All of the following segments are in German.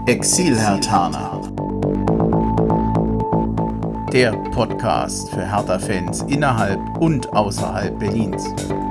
Exil-Herthaner. Der Podcast für Hertha-Fans innerhalb und außerhalb Berlins.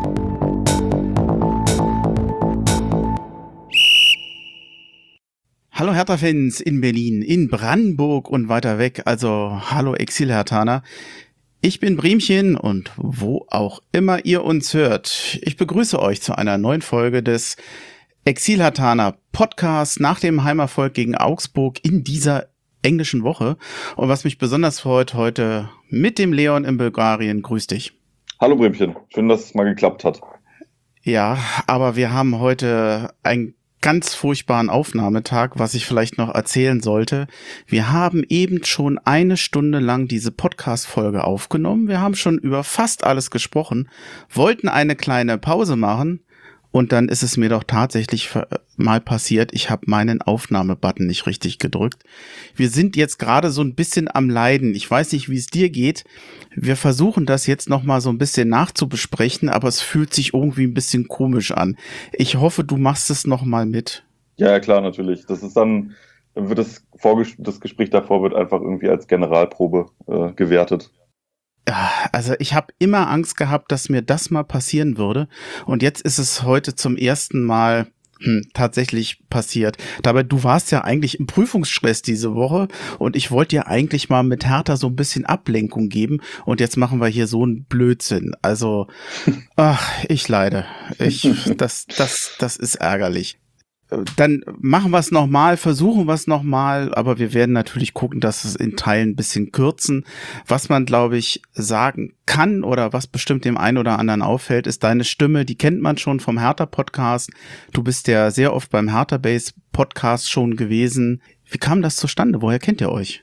Hallo Hertha-Fans in Berlin, in Brandenburg und weiter weg, also hallo Exil-Herthaner. Ich bin Bremchen und wo auch immer ihr uns hört, ich begrüße euch zu einer neuen Folge des Exil-Herthaner Podcast nach dem Heimerfolg gegen Augsburg in dieser englischen Woche. Und was mich besonders freut, heute mit dem Leon in Bulgarien. Grüß dich. Hallo Bremchen, schön, dass es mal geklappt hat. Ja, aber wir haben heute einen ganz furchtbaren Aufnahmetag, was ich vielleicht noch erzählen sollte. Wir haben eben schon eine Stunde lang diese Podcast-Folge aufgenommen. Wir haben schon über fast alles gesprochen, wollten eine kleine Pause machen. Und dann ist es mir doch tatsächlich mal passiert, ich habe meinen Aufnahmebutton nicht richtig gedrückt. Wir sind jetzt gerade so ein bisschen am Leiden. Ich weiß nicht, wie es dir geht. Wir versuchen das jetzt nochmal so ein bisschen nachzubesprechen, aber es fühlt sich irgendwie ein bisschen komisch an. Ich hoffe, du machst es nochmal mit. Ja, klar, natürlich. Das ist dann wird das Gespräch davor wird einfach irgendwie als Generalprobe gewertet. Ja, also ich habe immer Angst gehabt, dass mir das mal passieren würde. Und jetzt ist es heute zum ersten Mal tatsächlich passiert. Dabei, du warst ja eigentlich im Prüfungsstress diese Woche und ich wollte dir eigentlich mal mit Hertha so ein bisschen Ablenkung geben und jetzt machen wir hier so einen Blödsinn. Also, ich leide. Das ist ärgerlich. Dann machen wir es nochmal, versuchen wir es nochmal, aber wir werden natürlich gucken, dass es in Teilen ein bisschen kürzen. Was man, glaube ich, sagen kann oder was bestimmt dem einen oder anderen auffällt, ist deine Stimme, die kennt man schon vom Hertha-Podcast. Du bist ja sehr oft beim Hertha-Base-Podcast schon gewesen. Wie kam das zustande? Woher kennt ihr euch?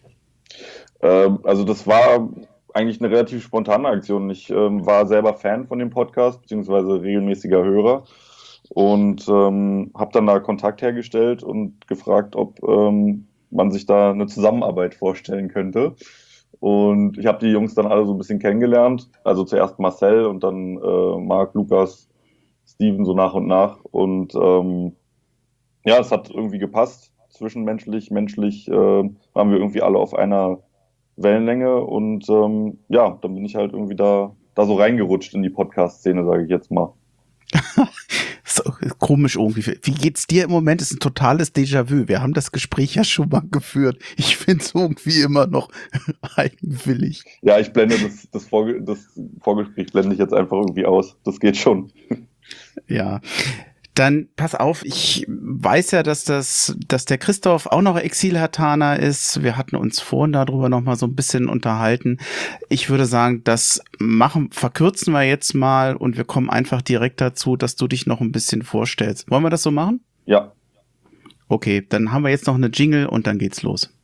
Also das war eigentlich eine relativ spontane Aktion. Ich war selber Fan von dem Podcast, beziehungsweise regelmäßiger Hörer. Und habe dann da Kontakt hergestellt und gefragt, ob man sich da eine Zusammenarbeit vorstellen könnte. Und ich habe die Jungs dann alle so ein bisschen kennengelernt. Also zuerst Marcel und dann Marc, Lukas, Steven so nach und nach. Und ja, es hat irgendwie gepasst. Zwischenmenschlich, menschlich waren wir irgendwie alle auf einer Wellenlänge. Und ja, dann bin ich halt irgendwie da so reingerutscht in die Podcast-Szene, sage ich jetzt mal. So, komisch irgendwie. Wie geht's dir im Moment? Das ist ein totales Déjà-vu. Wir haben das Gespräch ja schon mal geführt. Ich finde es irgendwie immer noch eigenwillig. Ja, ich blende das Vorgespräch blende ich jetzt einfach irgendwie aus. Das geht schon. Ja. Dann pass auf, ich weiß ja, dass der Christoph auch noch Exil-Herthaner ist. Wir hatten uns vorhin darüber noch mal so ein bisschen unterhalten. Ich würde sagen, verkürzen wir jetzt mal und wir kommen einfach direkt dazu, dass du dich noch ein bisschen vorstellst. Wollen wir das so machen? Ja. Okay, dann haben wir jetzt noch eine Jingle und dann geht's los.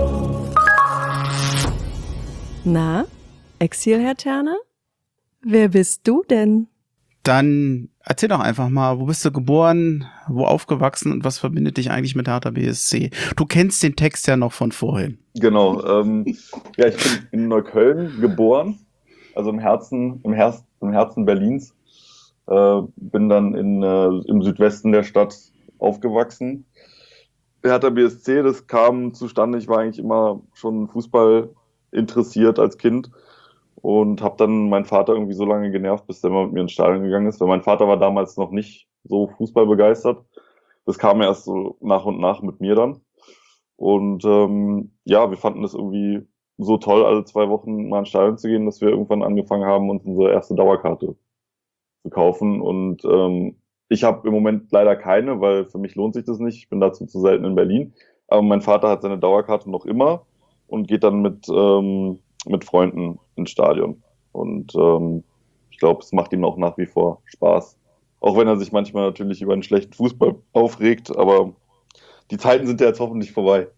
Na, Exil-Herthaner? Wer bist du denn? Dann erzähl doch einfach mal, wo bist du geboren, wo aufgewachsen und was verbindet dich eigentlich mit Hertha BSC? Du kennst den Text ja noch von vorhin. Genau. Ja, ich bin in Neukölln geboren, also im Herzen Berlins. Bin dann im Südwesten der Stadt aufgewachsen. Hertha BSC, das kam zustande. Ich war eigentlich immer schon Fußball interessiert als Kind. Und habe dann meinen Vater irgendwie so lange genervt, bis der mal mit mir ins Stadion gegangen ist. Weil mein Vater war damals noch nicht so Fußball begeistert. Das kam erst so nach und nach mit mir dann. Und ja, wir fanden das irgendwie so toll, alle 2 Wochen mal ins Stadion zu gehen, dass wir irgendwann angefangen haben, uns unsere erste Dauerkarte zu kaufen. Und ich habe im Moment leider keine, weil für mich lohnt sich das nicht. Ich bin dazu zu selten in Berlin. Aber mein Vater hat seine Dauerkarte noch immer und geht dann mit Freunden ins Stadion. Und ich glaube, es macht ihm auch nach wie vor Spaß. Auch wenn er sich manchmal natürlich über einen schlechten Fußball aufregt, aber die Zeiten sind ja jetzt hoffentlich vorbei.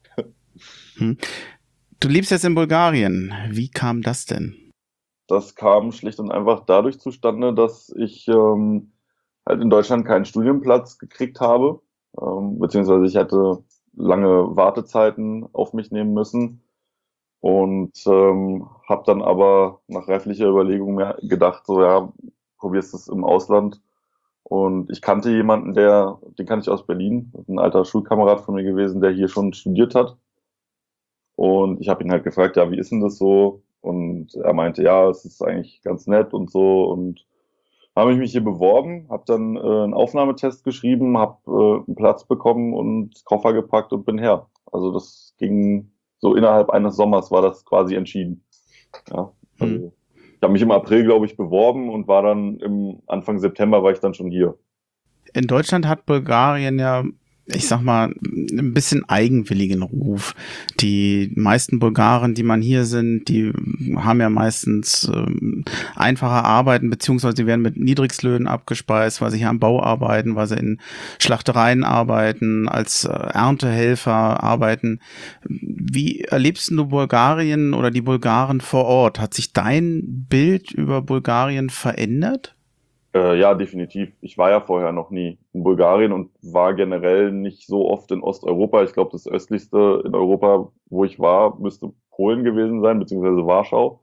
Du lebst jetzt in Bulgarien. Wie kam das denn? Das kam schlicht und einfach dadurch zustande, dass ich halt in Deutschland keinen Studienplatz gekriegt habe, beziehungsweise ich hätte lange Wartezeiten auf mich nehmen müssen. Und habe dann aber nach reiflicher Überlegung mir gedacht, so ja, probierst es im Ausland Und ich kannte jemanden, den kannte ich aus Berlin, ein alter Schulkamerad von mir gewesen, der hier schon studiert hat. Und ich habe ihn halt gefragt, ja, wie ist denn das so? Und er meinte, ja, es ist eigentlich ganz nett und so. Und habe ich mich hier beworben, habe dann einen Aufnahmetest geschrieben, habe einen Platz bekommen und Koffer gepackt und bin her. Also das ging so innerhalb eines Sommers war das quasi entschieden. Ja, also ich habe mich im April, glaube ich, beworben und war dann Anfang September war ich dann schon hier. In Deutschland hat Bulgarien ja, ich sag mal, ein bisschen eigenwilligen Ruf. Die meisten Bulgaren, die man hier sind, die haben ja meistens einfache Arbeiten, beziehungsweise die werden mit Niedrigstlöhnen abgespeist, weil sie hier am Bau arbeiten, weil sie in Schlachtereien arbeiten, als Erntehelfer arbeiten. Wie erlebst du Bulgarien oder die Bulgaren vor Ort? Hat sich dein Bild über Bulgarien verändert? Ja, definitiv. Ich war ja vorher noch nie in Bulgarien und war generell nicht so oft in Osteuropa. Ich glaube, das östlichste in Europa, wo ich war, müsste Polen gewesen sein, beziehungsweise Warschau.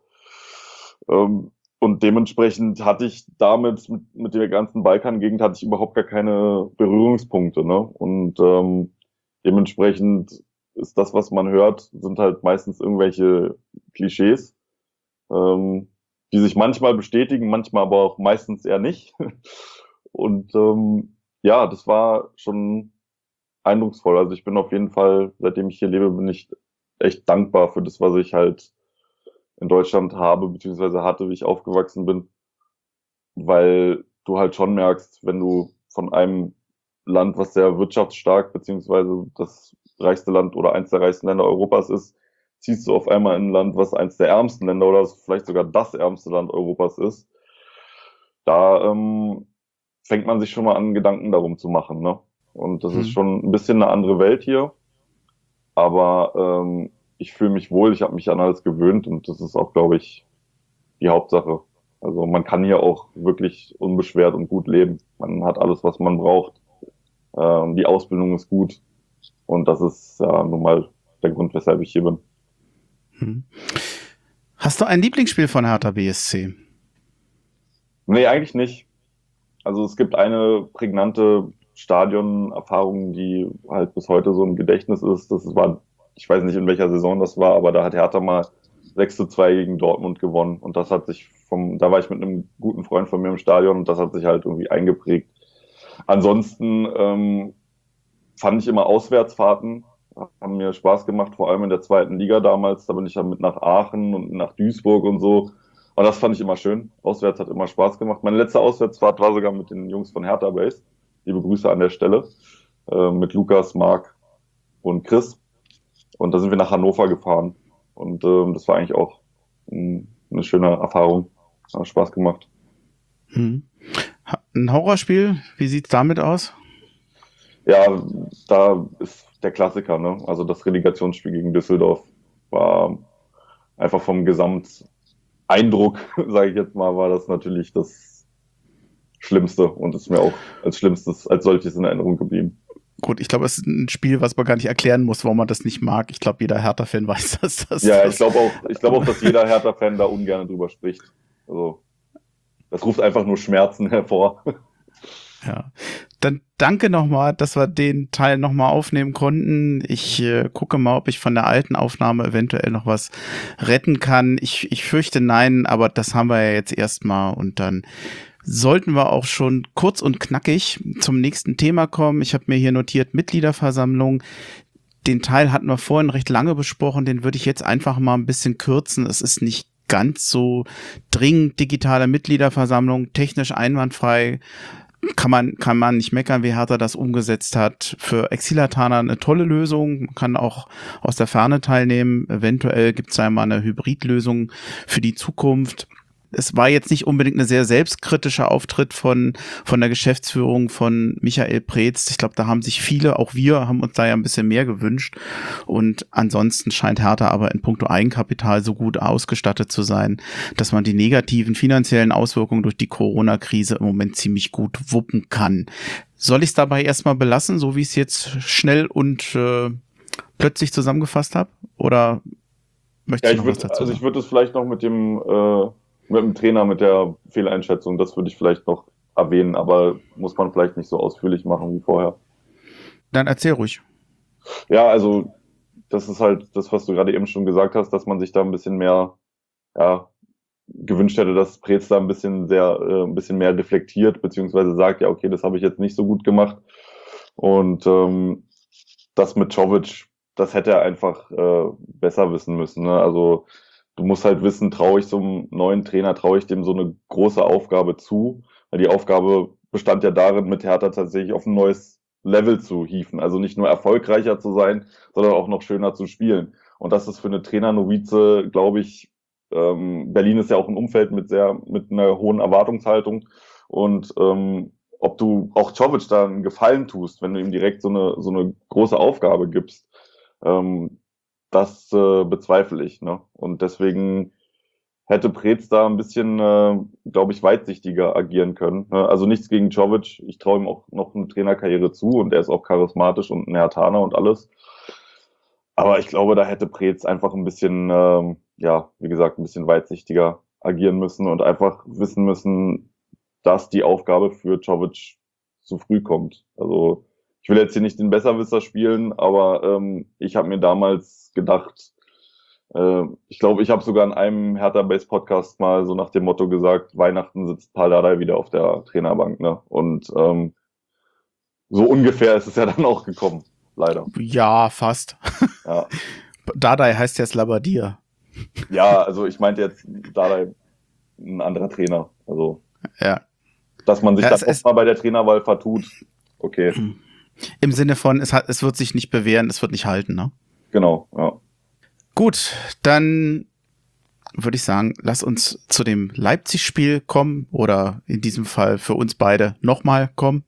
Und dementsprechend hatte ich damit, mit der ganzen Balkangegend, hatte ich überhaupt gar keine Berührungspunkte. Ne? Und dementsprechend ist das, was man hört, sind halt meistens irgendwelche Klischees. Die sich manchmal bestätigen, manchmal aber auch meistens eher nicht. Und ja, das war schon eindrucksvoll. Also ich bin auf jeden Fall, seitdem ich hier lebe, bin ich echt dankbar für das, was ich halt in Deutschland habe, beziehungsweise hatte, wie ich aufgewachsen bin. Weil du halt schon merkst, wenn du von einem Land, was sehr wirtschaftsstark, beziehungsweise das reichste Land oder eins der reichsten Länder Europas ist, ziehst du auf einmal in ein Land, was eins der ärmsten Länder oder vielleicht sogar das ärmste Land Europas ist. Da fängt man sich schon mal an, Gedanken darum zu machen. Ne? Und das ist schon ein bisschen eine andere Welt hier. Aber ich fühle mich wohl, ich habe mich an alles gewöhnt und das ist auch, glaube ich, die Hauptsache. Also man kann hier auch wirklich unbeschwert und gut leben. Man hat alles, was man braucht. Die Ausbildung ist gut. Und das ist ja nun mal der Grund, weshalb ich hier bin. Hast du ein Lieblingsspiel von Hertha BSC? Nee, eigentlich nicht. Also es gibt eine prägnante Stadionerfahrung, die halt bis heute so im Gedächtnis ist. Das war, ich weiß nicht, in welcher Saison das war, aber da hat Hertha mal 6:2 gegen Dortmund gewonnen. Und das hat sich da war ich mit einem guten Freund von mir im Stadion und das hat sich halt irgendwie eingeprägt. Ansonsten fand ich immer Auswärtsfahrten, haben mir Spaß gemacht, vor allem in der zweiten Liga damals. Da bin ich dann mit nach Aachen und nach Duisburg und so. Und das fand ich immer schön. Auswärts hat immer Spaß gemacht. Meine letzte Auswärtsfahrt war sogar mit den Jungs von Hertha Base. Liebe Grüße an der Stelle. Mit Lukas, Marc und Chris. Und da sind wir nach Hannover gefahren. Und das war eigentlich auch eine schöne Erfahrung. Hat Spaß gemacht. Ein Horrorspiel, wie sieht's damit aus? Ja, da ist der Klassiker, ne? Also das Relegationsspiel gegen Düsseldorf war einfach vom Gesamteindruck, sage ich jetzt mal, war das natürlich das Schlimmste und ist mir auch als Schlimmstes, als solches in Erinnerung geblieben. Gut, ich glaube, es ist ein Spiel, was man gar nicht erklären muss, warum man das nicht mag. Ich glaube, jeder Hertha-Fan weiß das. Ja, ich glaube auch, dass jeder Hertha-Fan da ungern drüber spricht. Also das ruft einfach nur Schmerzen hervor. Ja, dann danke nochmal, dass wir den Teil nochmal aufnehmen konnten. Ich gucke mal, ob ich von der alten Aufnahme eventuell noch was retten kann. Ich fürchte nein, aber das haben wir ja jetzt erstmal und dann sollten wir auch schon kurz und knackig zum nächsten Thema kommen. Ich habe mir hier notiert Mitgliederversammlung. Den Teil hatten wir vorhin recht lange besprochen, den würde ich jetzt einfach mal ein bisschen kürzen. Es ist nicht ganz so dringend, digitale Mitgliederversammlung, technisch einwandfrei. Kann man nicht meckern, wie Hertha das umgesetzt hat. Für Exilataner eine tolle Lösung. Man kann auch aus der Ferne teilnehmen. Eventuell gibt es einmal eine Hybridlösung für die Zukunft. Es war jetzt nicht unbedingt eine sehr selbstkritische Auftritt von der Geschäftsführung von Michael Preetz. Ich glaube, da haben sich viele, auch wir, haben uns da ja ein bisschen mehr gewünscht. Und ansonsten scheint Hertha aber in puncto Eigenkapital so gut ausgestattet zu sein, dass man die negativen finanziellen Auswirkungen durch die Corona-Krise im Moment ziemlich gut wuppen kann. Soll ich es dabei erstmal belassen, so wie ich es jetzt schnell und plötzlich zusammengefasst habe? Oder möchtest du noch was dazu sagen? Ich würde es vielleicht noch mit dem Trainer, mit der Fehleinschätzung, das würde ich vielleicht noch erwähnen, aber muss man vielleicht nicht so ausführlich machen wie vorher. Dann erzähl ruhig. Ja, also das ist halt das, was du gerade eben schon gesagt hast, dass man sich da ein bisschen mehr gewünscht hätte, dass Preetz da ein bisschen mehr deflektiert, beziehungsweise sagt, ja, okay, das habe ich jetzt nicht so gut gemacht. Und das mit Czovic, das hätte er einfach besser wissen müssen. Ne? Also du musst halt wissen, traue ich so einem neuen Trainer, traue ich dem so eine große Aufgabe zu, weil die Aufgabe bestand ja darin, mit Hertha tatsächlich auf ein neues Level zu hieven. Also nicht nur erfolgreicher zu sein, sondern auch noch schöner zu spielen. Und das ist für eine Trainernovize, glaube ich, Berlin ist ja auch ein Umfeld mit einer hohen Erwartungshaltung. Und ob du auch Czovic da einen Gefallen tust, wenn du ihm direkt so eine große Aufgabe gibst, das bezweifle ich. Ne? Und deswegen hätte Preetz da ein bisschen, glaube ich, weitsichtiger agieren können. Ne? Also nichts gegen Czovic. Ich traue ihm auch noch eine Trainerkarriere zu und er ist auch charismatisch und ein Herthaner und alles. Aber ich glaube, da hätte Preetz einfach ein bisschen, wie gesagt, ein bisschen weitsichtiger agieren müssen und einfach wissen müssen, dass die Aufgabe für Czovic zu früh kommt. Also ich will jetzt hier nicht den Besserwisser spielen, aber ich habe mir damals gedacht, ich glaube, ich habe sogar in einem Hertha Base Podcast mal so nach dem Motto gesagt, Weihnachten sitzt Pal Dardai wieder auf der Trainerbank. Ne? Und so ungefähr ist es ja dann auch gekommen, leider. Ja, fast. Ja. Dardai heißt jetzt Labbadia. Ja, also ich meinte jetzt Dardai ein anderer Trainer. Also, ja. Dass man sich dann auch mal bei der Trainerwahl vertut. Okay. Im Sinne von, es wird sich nicht bewähren, es wird nicht halten, ne? Genau, ja. Gut, dann würde ich sagen, lass uns zu dem Leipzig-Spiel kommen oder in diesem Fall für uns beide nochmal kommen.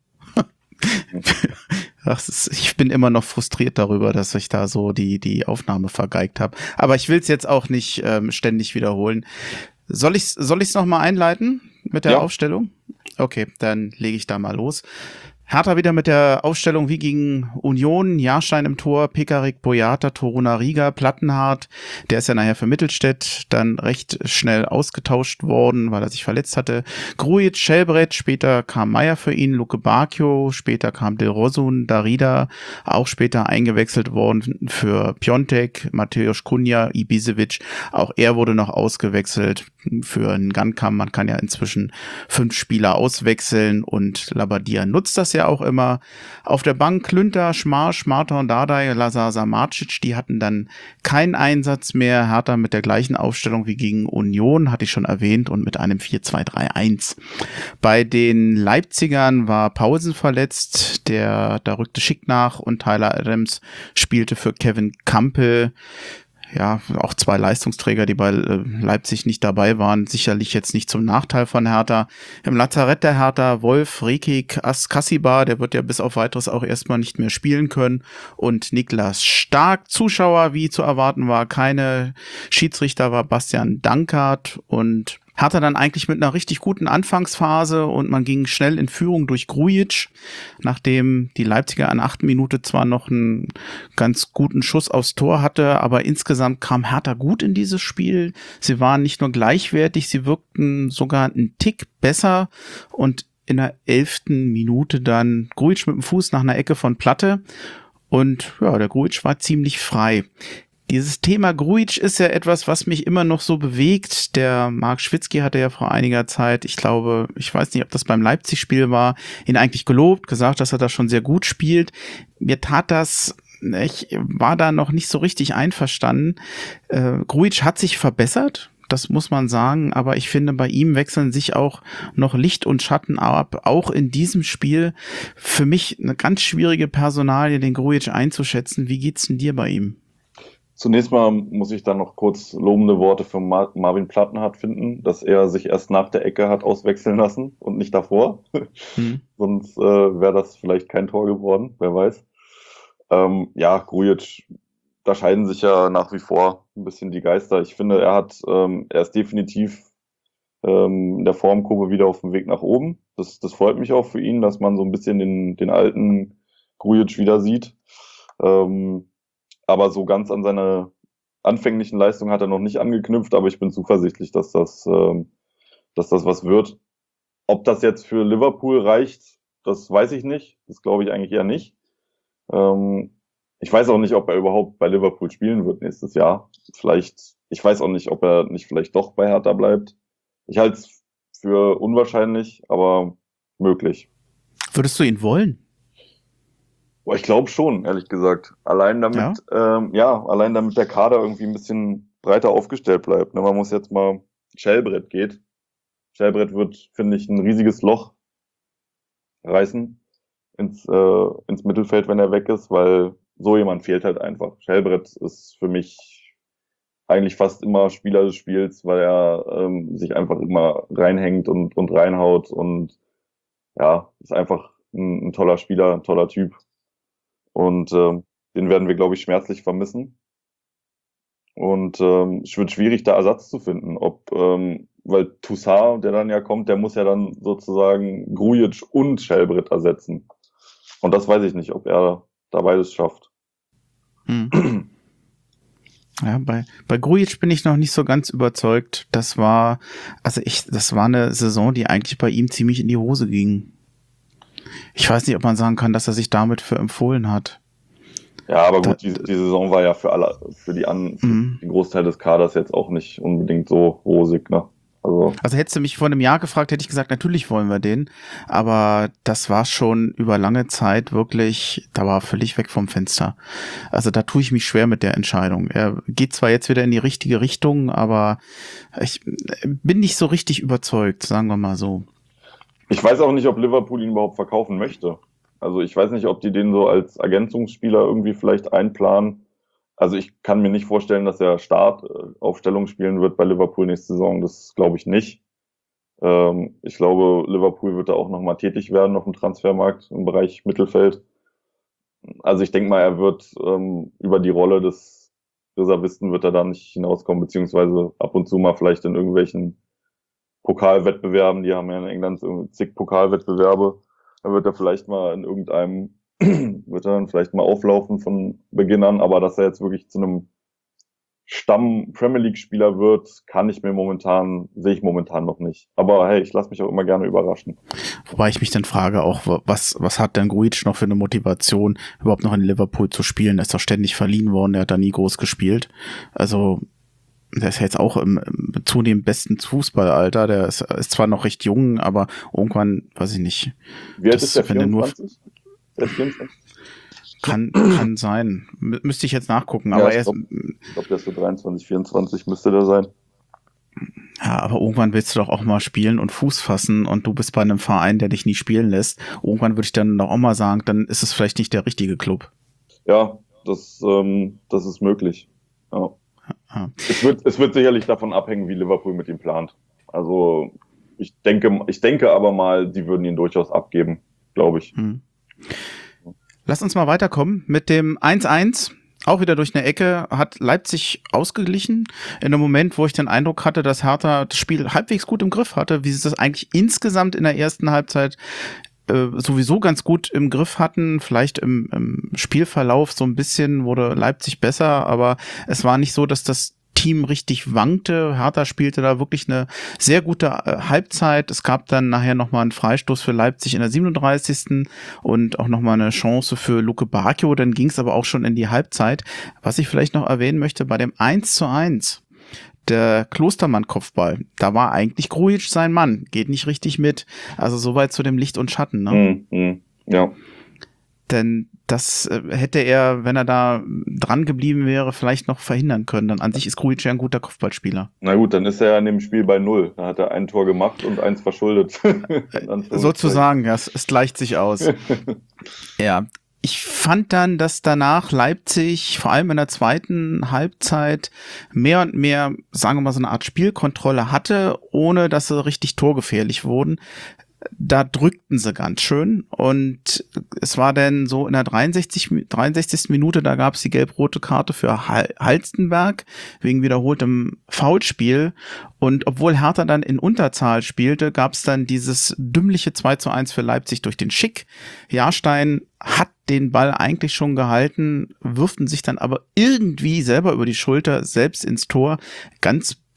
Ich bin immer noch frustriert darüber, dass ich da so die Aufnahme vergeigt habe. Aber ich will es jetzt auch nicht ständig wiederholen. Soll ich's noch mal einleiten mit der Aufstellung? Okay, dann lege ich da mal los. Hertha wieder mit der Aufstellung wie gegen Union, Jahrstein im Tor, Pekarik, Boyata, Torunariga, Plattenhardt, der ist ja nachher für Mittelstädt dann recht schnell ausgetauscht worden, weil er sich verletzt hatte. Grujic, Schelbrett, später kam Meier für ihn, Luke Bacchio, später kam Del Rosun, Darida, auch später eingewechselt worden für Piontek, Mateusz Cunha, Ibisevic, auch er wurde noch ausgewechselt für einen Gankam. Man kann ja inzwischen 5 Spieler auswechseln und Labbadia nutzt das ja auch immer. Auf der Bank Klünter, Schmarsch, Marta und Dardai, Lazar Samardzic, die hatten dann keinen Einsatz mehr. Hertha mit der gleichen Aufstellung wie gegen Union, hatte ich schon erwähnt, und mit einem 4-2-3-1. Bei den Leipzigern war Paulsen verletzt, da rückte Schick nach und Tyler Adams spielte für Kevin Campbell. Ja, auch 2 Leistungsträger, die bei Leipzig nicht dabei waren, sicherlich jetzt nicht zum Nachteil von Hertha. Im Lazarett der Hertha Wolf, Rekik, Kassibar, der wird ja bis auf Weiteres auch erstmal nicht mehr spielen können, und Niklas Stark. Zuschauer, wie zu erwarten war, keine. Schiedsrichter war Bastian Dankert, und Hertha dann eigentlich mit einer richtig guten Anfangsphase, und man ging schnell in Führung durch Grujic, nachdem die Leipziger an 8. Minute zwar noch einen ganz guten Schuss aufs Tor hatte, aber insgesamt kam Hertha gut in dieses Spiel. Sie waren nicht nur gleichwertig, sie wirkten sogar einen Tick besser, und in der 11. Minute dann Grujic mit dem Fuß nach einer Ecke von Platte, und ja, der Grujic war ziemlich frei. Dieses Thema Grujic ist ja etwas, was mich immer noch so bewegt. Der Marc Schwitzky hatte ja vor einiger Zeit, ich weiß nicht, ob das beim Leipzig-Spiel war, ihn eigentlich gelobt, gesagt, dass er das schon sehr gut spielt. Mir tat das, ich war da noch nicht so richtig einverstanden. Grujic hat sich verbessert, das muss man sagen, aber ich finde, bei ihm wechseln sich auch noch Licht und Schatten ab, auch in diesem Spiel. Für mich eine ganz schwierige Personalie, den Grujic einzuschätzen. Wie geht's denn dir bei ihm? Zunächst mal muss ich dann noch kurz lobende Worte für Marvin Plattenhardt finden, dass er sich erst nach der Ecke hat auswechseln lassen und nicht davor. Sonst wäre das vielleicht kein Tor geworden, wer weiß. Grujic, da scheiden sich ja nach wie vor ein bisschen die Geister. Ich finde, er ist definitiv in der Formkurve wieder auf dem Weg nach oben. Das freut mich auch für ihn, dass man so ein bisschen den alten Grujic wieder sieht. Aber so ganz an seine anfänglichen Leistungen hat er noch nicht angeknüpft, aber ich bin zuversichtlich, dass das was wird. Ob das jetzt für Liverpool reicht, das weiß ich nicht. Das glaube ich eigentlich eher nicht. Ich weiß auch nicht, ob er überhaupt bei Liverpool spielen wird nächstes Jahr. Ich weiß auch nicht, ob er nicht vielleicht doch bei Hertha bleibt. Ich halte es für unwahrscheinlich, aber möglich. Würdest du ihn wollen? Boah, ich glaube schon, ehrlich gesagt. Allein damit der Kader irgendwie ein bisschen breiter aufgestellt bleibt. Man muss jetzt mal, Schellbrett geht. Schellbrett wird, finde ich, ein riesiges Loch reißen ins Mittelfeld, wenn er weg ist, weil so jemand fehlt halt einfach. Schellbrett ist für mich eigentlich fast immer Spieler des Spiels, weil er sich einfach immer reinhängt und reinhaut und ja, ist einfach ein toller Spieler, ein toller Typ. Und den werden wir, glaube ich, schmerzlich vermissen. Und es wird schwierig, da Ersatz zu finden. Weil Toussaint, der dann ja kommt, der muss ja dann sozusagen Grujic und Schellbrett ersetzen. Und das weiß ich nicht, ob er da beides schafft. Ja, bei Grujic bin ich noch nicht so ganz überzeugt. Das war eine Saison, die eigentlich bei ihm ziemlich in die Hose ging. Ich weiß nicht, ob man sagen kann, dass er sich damit für empfohlen hat. Ja, aber gut, die Saison war ja für den Großteil des Kaders jetzt auch nicht unbedingt so rosig, ne? Also hättest du mich vor einem Jahr gefragt, hätte ich gesagt, natürlich wollen wir den. Aber das war schon über lange Zeit wirklich, da war er völlig weg vom Fenster. Also da tue ich mich schwer mit der Entscheidung. Er geht zwar jetzt wieder in die richtige Richtung, aber ich bin nicht so richtig überzeugt, sagen wir mal so. Ich weiß auch nicht, ob Liverpool ihn überhaupt verkaufen möchte. Also ich weiß nicht, ob die den so als Ergänzungsspieler irgendwie vielleicht einplanen. Also ich kann mir nicht vorstellen, dass er Startaufstellung spielen wird bei Liverpool nächste Saison. Das glaube ich nicht. Ich glaube, Liverpool wird da auch nochmal tätig werden auf dem Transfermarkt im Bereich Mittelfeld. Also ich denke mal, er wird über die Rolle des Reservisten wird er da nicht hinauskommen, beziehungsweise ab und zu mal vielleicht in irgendwelchen Pokalwettbewerben. Die haben ja in England zig Pokalwettbewerbe. Da wird er vielleicht mal in irgendeinem wird er dann vielleicht mal auflaufen von Beginn an, aber dass er jetzt wirklich zu einem Stamm-Premier-League-Spieler wird, sehe ich momentan noch nicht. Aber hey, ich lasse mich auch immer gerne überraschen. Wobei ich mich dann frage auch, was hat denn Grujic noch für eine Motivation, überhaupt noch in Liverpool zu spielen? Er ist doch ständig verliehen worden, er hat da nie groß gespielt. Also der ist ja jetzt auch im zunehmend besten Fußballalter. Der ist zwar noch recht jung, aber irgendwann, weiß ich nicht. Wie alt ist der, 24? Kann sein. Müsste ich jetzt nachgucken. Aber ich glaube, der ist so 23, 24 müsste der sein. Ja, aber irgendwann willst du doch auch mal spielen und Fuß fassen und du bist bei einem Verein, der dich nie spielen lässt. Irgendwann würde ich dann doch auch mal sagen, dann ist es vielleicht nicht der richtige Club. Ja, das ist möglich. Ja. Es wird sicherlich davon abhängen, wie Liverpool mit ihm plant. Also ich denke aber mal, die würden ihn durchaus abgeben, glaube ich. Lass uns mal weiterkommen mit dem 1-1. Auch wieder durch eine Ecke hat Leipzig ausgeglichen. In einem Moment, wo ich den Eindruck hatte, dass Hertha das Spiel halbwegs gut im Griff hatte, wie sie das eigentlich insgesamt in der ersten Halbzeit sowieso ganz gut im Griff hatten. Vielleicht im Spielverlauf so ein bisschen wurde Leipzig besser, aber es war nicht so, dass das Team richtig wankte. Hertha spielte da wirklich eine sehr gute Halbzeit. Es gab dann nachher nochmal einen Freistoß für Leipzig in der 37. und auch nochmal eine Chance für Luke Bacchio. Dann ging es aber auch schon in die Halbzeit. Was ich vielleicht noch erwähnen möchte, bei dem 1:1, der Klostermann-Kopfball, da war eigentlich Grujic sein Mann. Geht nicht richtig mit. Also soweit zu dem Licht und Schatten, ne? Ja. Denn das hätte er, wenn er da dran geblieben wäre, vielleicht noch verhindern können. Dann an sich ist Grujic ja ein guter Kopfballspieler. Na gut, dann ist er ja in dem Spiel bei 0. Da hat er ein Tor gemacht und eins verschuldet. Sozusagen, ja, es gleicht sich aus. Ja, ich fand dann, dass danach Leipzig vor allem in der zweiten Halbzeit mehr und mehr, sagen wir mal, so eine Art Spielkontrolle hatte, ohne dass sie richtig torgefährlich wurden. Da drückten sie ganz schön und es war dann so in der 63. Minute, da gab es die gelb-rote Karte für Halstenberg wegen wiederholtem Foulspiel und obwohl Hertha dann in Unterzahl spielte, gab es dann dieses dümmliche 2:1 für Leipzig durch den Schick. Jahrstein hat den Ball eigentlich schon gehalten, wirften sich dann aber irgendwie selber über die Schulter selbst ins Tor. Ganz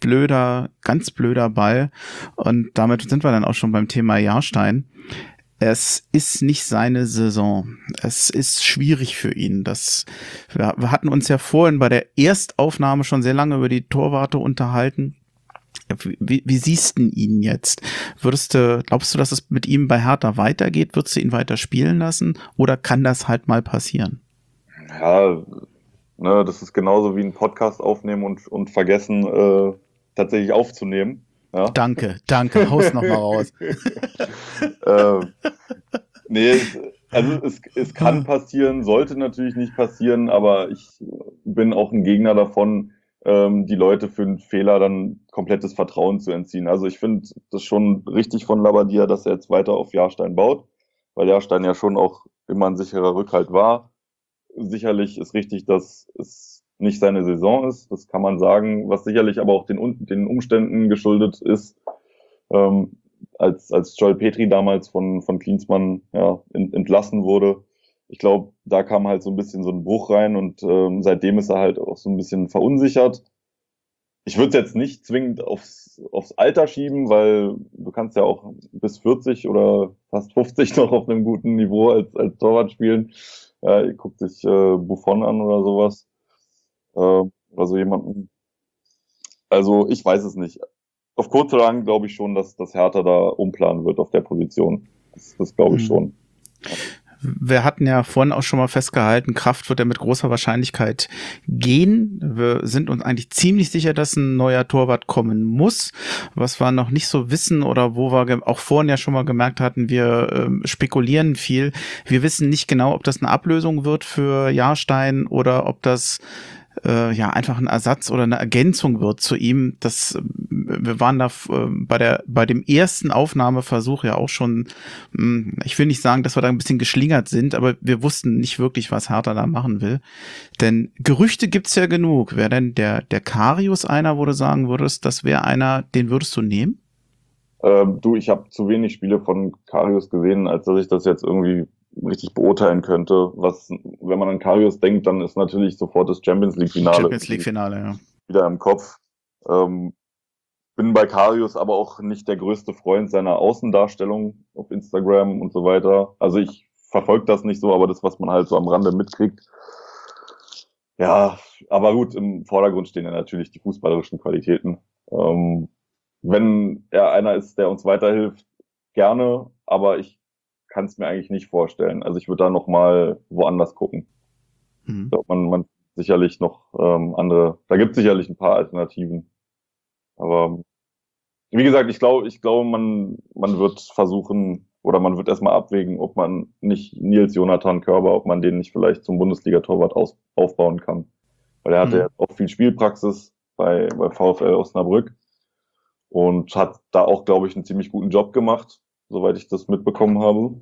ganz blöder Ball. Und damit sind wir dann auch schon beim Thema Jahrstein. Es ist nicht seine Saison. Es ist schwierig für ihn. Wir hatten uns ja vorhin bei der Erstaufnahme schon sehr lange über die Torwarte unterhalten. Wie siehst du ihn jetzt? Glaubst du, dass es mit ihm bei Hertha weitergeht? Würdest du ihn weiter spielen lassen? Oder kann das halt mal passieren? Ja, ne, das ist genauso wie ein Podcast aufnehmen und vergessen, tatsächlich aufzunehmen. Ja? Danke, haus noch mal raus. Nee, es kann passieren, sollte natürlich nicht passieren, aber ich bin auch ein Gegner davon, die Leute für einen Fehler dann komplettes Vertrauen zu entziehen. Also ich finde das schon richtig von Labbadia, dass er jetzt weiter auf Jahrstein baut, weil Jahrstein ja schon auch immer ein sicherer Rückhalt war. Sicherlich ist richtig, dass es nicht seine Saison ist, das kann man sagen, was sicherlich aber auch den Umständen geschuldet ist, als Joel Petri damals von Klinsmann entlassen wurde. Ich glaube, da kam halt so ein bisschen so ein Bruch rein und seitdem ist er halt auch so ein bisschen verunsichert. Ich würde es jetzt nicht zwingend aufs Alter schieben, weil du kannst ja auch bis 40 oder fast 50 noch auf einem guten Niveau als Torwart spielen. Guckt sich Buffon an oder sowas. Oder so jemanden. Also ich weiß es nicht. Auf kurz oder lang glaube ich schon, dass das Hertha da umplanen wird auf der Position. Das glaube ich schon. Wir hatten ja vorhin auch schon mal festgehalten, Kraft wird ja mit großer Wahrscheinlichkeit gehen. Wir sind uns eigentlich ziemlich sicher, dass ein neuer Torwart kommen muss. Was wir noch nicht so wissen oder wo wir auch vorhin ja schon mal gemerkt hatten, wir spekulieren viel. Wir wissen nicht genau, ob das eine Ablösung wird für Jahrstein oder ob das einfach ein Ersatz oder eine Ergänzung wird zu ihm. Wir waren da bei dem ersten Aufnahmeversuch ja auch schon, ich will nicht sagen, dass wir da ein bisschen geschlingert sind, aber wir wussten nicht wirklich, was Hertha da machen will. Denn Gerüchte gibt's ja genug. Wäre denn der Karius einer, wo du sagen würdest, das wäre einer, den würdest du nehmen? Ich habe zu wenig Spiele von Karius gesehen, als dass ich das jetzt irgendwie richtig beurteilen könnte. Wenn man an Karius denkt, dann ist natürlich sofort das Champions League-Finale Ja. Wieder im Kopf. Bin bei Karius aber auch nicht der größte Freund seiner Außendarstellung auf Instagram und so weiter. Also ich verfolge das nicht so, aber das, was man halt so am Rande mitkriegt. Ja, aber gut, im Vordergrund stehen ja natürlich die fußballerischen Qualitäten. Wenn er einer ist, der uns weiterhilft, gerne, aber ich kann es mir eigentlich nicht vorstellen. Also ich würde da noch mal woanders gucken. Ich glaube, man sicherlich noch andere, da gibt es sicherlich ein paar Alternativen. Aber wie gesagt, ich glaube, man wird versuchen oder man wird erstmal abwägen, ob man nicht Nils Jonathan Körber, ob man den nicht vielleicht zum Bundesliga-Torwart aufbauen kann. Weil er hatte ja auch viel Spielpraxis bei VfL Osnabrück und hat da auch, glaube ich, einen ziemlich guten Job gemacht, soweit ich das mitbekommen habe.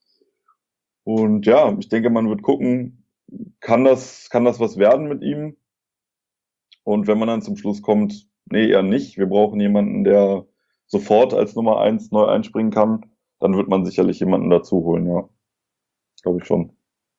Und ja, ich denke, man wird gucken, kann das was werden mit ihm? Und wenn man dann zum Schluss kommt, nee, eher nicht, wir brauchen jemanden, der sofort als Nummer 1 neu einspringen kann, dann wird man sicherlich jemanden dazu holen, ja. Glaube ich schon.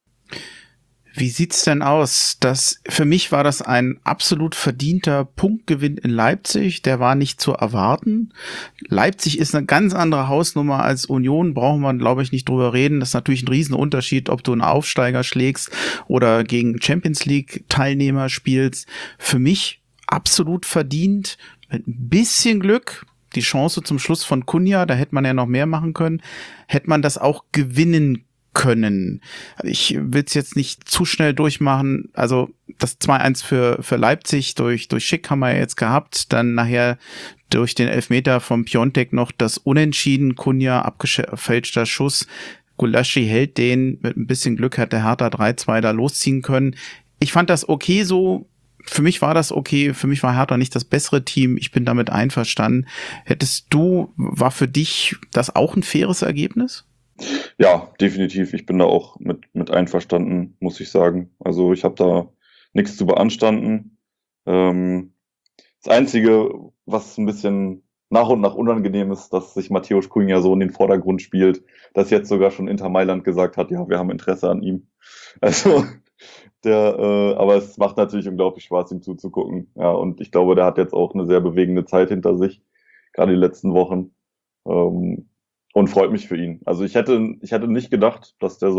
Wie sieht's denn aus? Für mich war das ein absolut verdienter Punktgewinn in Leipzig. Der war nicht zu erwarten. Leipzig ist eine ganz andere Hausnummer als Union. Brauchen wir, glaube ich, nicht drüber reden. Das ist natürlich ein Riesenunterschied, ob du einen Aufsteiger schlägst oder gegen Champions League Teilnehmer spielst. Für mich absolut verdient. Mit ein bisschen Glück. Die Chance zum Schluss von Cunha, da hätte man ja noch mehr machen können. Hätte man das auch gewinnen können. Ich will es jetzt nicht zu schnell durchmachen. Also das 2-1 für Leipzig durch Schick haben wir ja jetzt gehabt. Dann nachher durch den Elfmeter vom Piontek noch das Unentschieden. Cunha, abgefälschter Schuss. Gulaschi hält den. Mit ein bisschen Glück hat der Hertha 3-2 da losziehen können. Ich fand das okay so. Für mich war das okay. Für mich war Hertha nicht das bessere Team. Ich bin damit einverstanden. War für dich das auch ein faires Ergebnis? Ja, definitiv. Ich bin da auch mit einverstanden, muss ich sagen. Also ich habe da nichts zu beanstanden. Das Einzige, was ein bisschen nach und nach unangenehm ist, dass sich Matthäus Cunha so in den Vordergrund spielt, dass jetzt sogar schon Inter Mailand gesagt hat, ja, wir haben Interesse an ihm. Also Aber es macht natürlich unglaublich Spaß, ihm zuzugucken. Ja, und ich glaube, der hat jetzt auch eine sehr bewegende Zeit hinter sich, gerade die letzten Wochen. Und freut mich für ihn. Also ich hätte nicht gedacht, dass der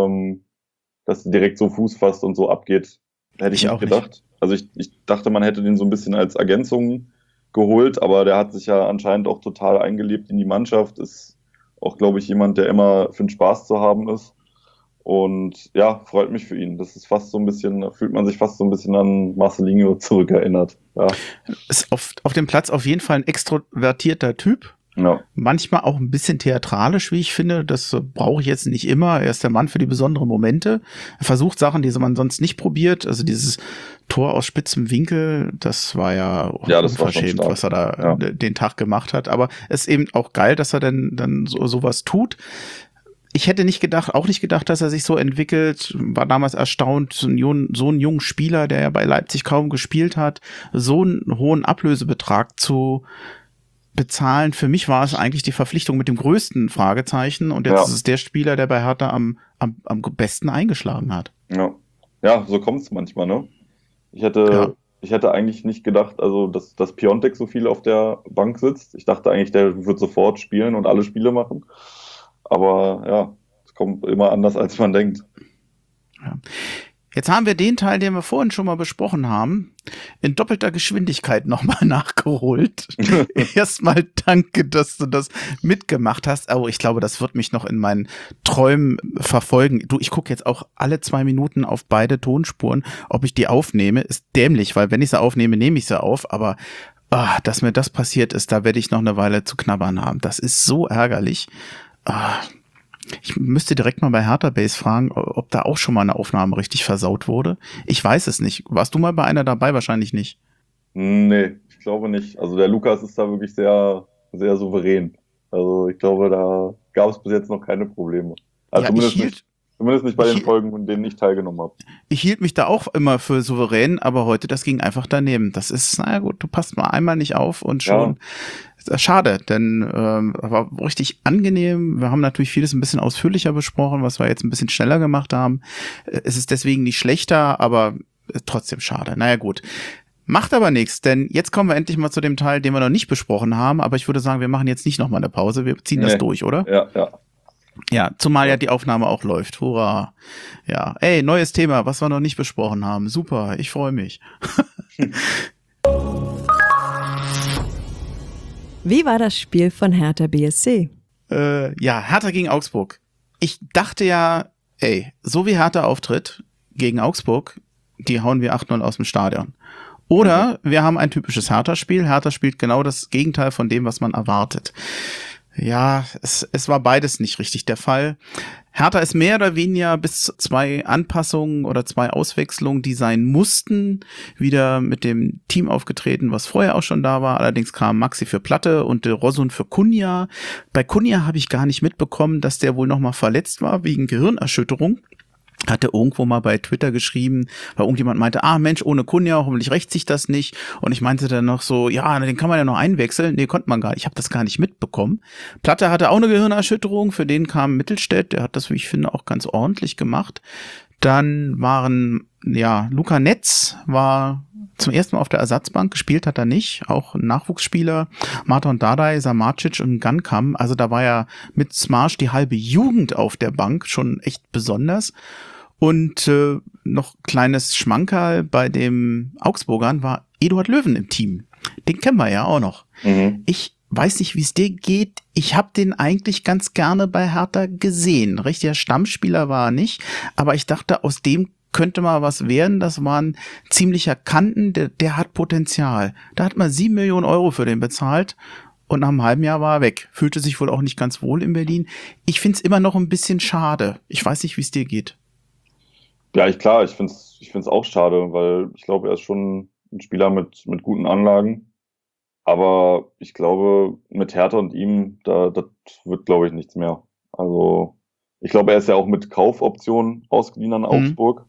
dass der direkt so Fuß fasst und so abgeht. Hätte ich Ich nicht auch nicht. gedacht. Also ich dachte, man hätte den so ein bisschen als Ergänzung geholt, aber der hat sich ja anscheinend auch total eingelebt in die Mannschaft, ist auch, glaube ich, jemand, der immer für den Spaß zu haben ist. Und ja, freut mich für ihn. Das ist fast so ein bisschen, da fühlt man sich fast so ein bisschen an Marcelinho zurückerinnert. Ja. Ist auf dem Platz auf jeden Fall ein extrovertierter Typ. Ja. Manchmal auch ein bisschen theatralisch, wie ich finde. Das brauche ich jetzt nicht immer. Er ist der Mann für die besonderen Momente. Er versucht Sachen, die man sonst nicht probiert. Also dieses Tor aus spitzem Winkel, das war ja Ja, das war schon unverschämt, stark. was er da den Tag gemacht hat. Aber es ist eben auch geil, dass er dann sowas tut. Ich hätte auch nicht gedacht, dass er sich so entwickelt. War damals erstaunt, so einen jungen Spieler, der ja bei Leipzig kaum gespielt hat, so einen hohen Ablösebetrag zu bezahlen. Für mich war es eigentlich die Verpflichtung mit dem größten Fragezeichen. Und jetzt ist es der Spieler, der bei Hertha am besten eingeschlagen hat. Ja, ja, so kommt es manchmal, ne? Ich hätte eigentlich nicht gedacht, also dass Piontek so viel auf der Bank sitzt. Ich dachte eigentlich, der wird sofort spielen und alle Spiele machen. Aber ja, es kommt immer anders, als man denkt. Ja. Jetzt haben wir den Teil, den wir vorhin schon mal besprochen haben, in doppelter Geschwindigkeit nochmal nachgeholt. Erstmal danke, dass du das mitgemacht hast. Oh, ich glaube, das wird mich noch in meinen Träumen verfolgen. Du, ich gucke jetzt auch alle 2 Minuten auf beide Tonspuren, ob ich die aufnehme. Ist dämlich, weil wenn ich sie aufnehme, nehme ich sie auf. Aber dass mir das passiert ist, da werde ich noch eine Weile zu knabbern haben. Das ist so ärgerlich. Ich müsste direkt mal bei Hertha Base fragen, ob da auch schon mal eine Aufnahme richtig versaut wurde. Ich weiß es nicht. Warst du mal bei einer dabei? Wahrscheinlich nicht. Nee, ich glaube nicht. Also der Lukas ist da wirklich sehr, sehr souverän. Also ich glaube, da gab es bis jetzt noch keine Probleme. Also Ja, zumindest nicht bei den Folgen, in denen ich teilgenommen habe. Ich hielt mich da auch immer für souverän, aber heute, das ging einfach daneben. Das ist, naja gut, du passt mal einmal nicht auf und schon. Ja. Schade, denn war richtig angenehm. Wir haben natürlich vieles ein bisschen ausführlicher besprochen, was wir jetzt ein bisschen schneller gemacht haben. Es ist deswegen nicht schlechter, aber trotzdem schade. Naja gut. Macht aber nichts, denn jetzt kommen wir endlich mal zu dem Teil, den wir noch nicht besprochen haben. Aber ich würde sagen, wir machen jetzt nicht nochmal eine Pause. Wir ziehen das durch, oder? Ja. Ja, zumal ja die Aufnahme auch läuft. Hurra. Ja, ey, neues Thema, was wir noch nicht besprochen haben. Super, ich freue mich. Wie war das Spiel von Hertha BSC? Ja, Hertha gegen Augsburg. Ich dachte ja, ey, so wie Hertha auftritt gegen Augsburg, die hauen wir 8-0 aus dem Stadion. Oder wir haben ein typisches Hertha-Spiel. Hertha spielt genau das Gegenteil von dem, was man erwartet. Ja, es war beides nicht richtig der Fall. Hertha ist mehr oder weniger bis 2 Anpassungen oder 2 Auswechslungen, die sein mussten, wieder mit dem Team aufgetreten, was vorher auch schon da war. Allerdings kam Maxi für Platte und De Rosun für Cunha. Bei Cunha habe ich gar nicht mitbekommen, dass der wohl nochmal verletzt war wegen Gehirnerschütterung. Hatte irgendwo mal bei Twitter geschrieben, weil irgendjemand meinte, Mensch, ohne Cunha, hoffentlich rächt sich das nicht. Und ich meinte dann noch so, ja, den kann man ja noch einwechseln. Nee, konnte man gar nicht. Ich habe das gar nicht mitbekommen. Platte hatte auch eine Gehirnerschütterung, für den kam Mittelstädt, der hat das, wie ich finde, auch ganz ordentlich gemacht. Dann Luca Netz war zum ersten Mal auf der Ersatzbank, gespielt hat er nicht, auch ein Nachwuchsspieler, Marton Dardai, Samacic und Gankam, also da war ja mit Smarsch die halbe Jugend auf der Bank, schon echt besonders. Und noch kleines Schmankerl bei dem Augsburgern war Eduard Löwen im Team. Den kennen wir ja auch noch. Mhm. Ich weiß nicht, wie es dir geht. Ich habe den eigentlich ganz gerne bei Hertha gesehen. Richtiger Stammspieler war er nicht, aber ich dachte, aus dem könnte mal was werden. Das war ein ziemlicher Kanten, der hat Potenzial. Da hat man 7 Millionen Euro für den bezahlt und nach einem halben Jahr war er weg. Fühlte sich wohl auch nicht ganz wohl in Berlin. Ich find's immer noch ein bisschen schade. Ich weiß nicht, wie es dir geht. Ja, ich find's auch schade, weil ich glaube, er ist schon ein Spieler mit guten Anlagen. Aber ich glaube, mit Hertha und ihm, das wird, glaube ich, nichts mehr. Also, ich glaube, er ist ja auch mit Kaufoption ausgeliehen an Augsburg.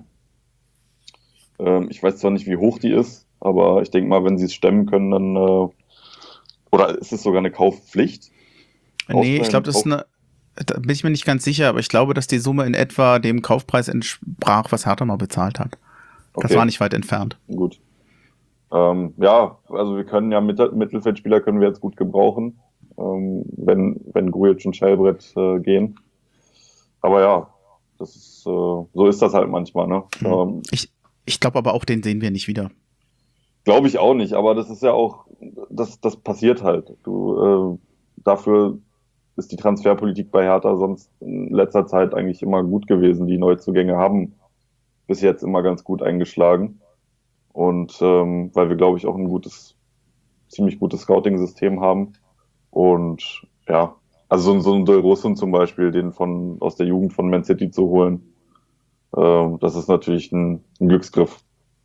Ich weiß zwar nicht, wie hoch die ist, aber ich denke mal, wenn sie es stemmen können, dann oder ist es sogar eine Kaufpflicht? Nee, ich glaube, das ist Da bin ich mir nicht ganz sicher, aber ich glaube, dass die Summe in etwa dem Kaufpreis entsprach, was Hertha mal bezahlt hat. Das Okay. war nicht weit entfernt. Gut. Ja, also wir können ja Mittelfeldspieler können wir jetzt gut gebrauchen, wenn Grujic und Schellbrett gehen. Aber ja, das ist so ist das halt manchmal, ne? Ich glaube aber auch, den sehen wir nicht wieder. Glaube ich auch nicht, aber das ist ja auch, das passiert halt. Dafür ist die Transferpolitik bei Hertha sonst in letzter Zeit eigentlich immer gut gewesen. Die Neuzugänge haben bis jetzt immer ganz gut eingeschlagen. Und weil wir, glaube ich, auch ein ziemlich gutes Scouting-System haben. Und ja, also so ein Del Rosso zum Beispiel, den aus der Jugend von Man City zu holen, das ist natürlich ein Glücksgriff.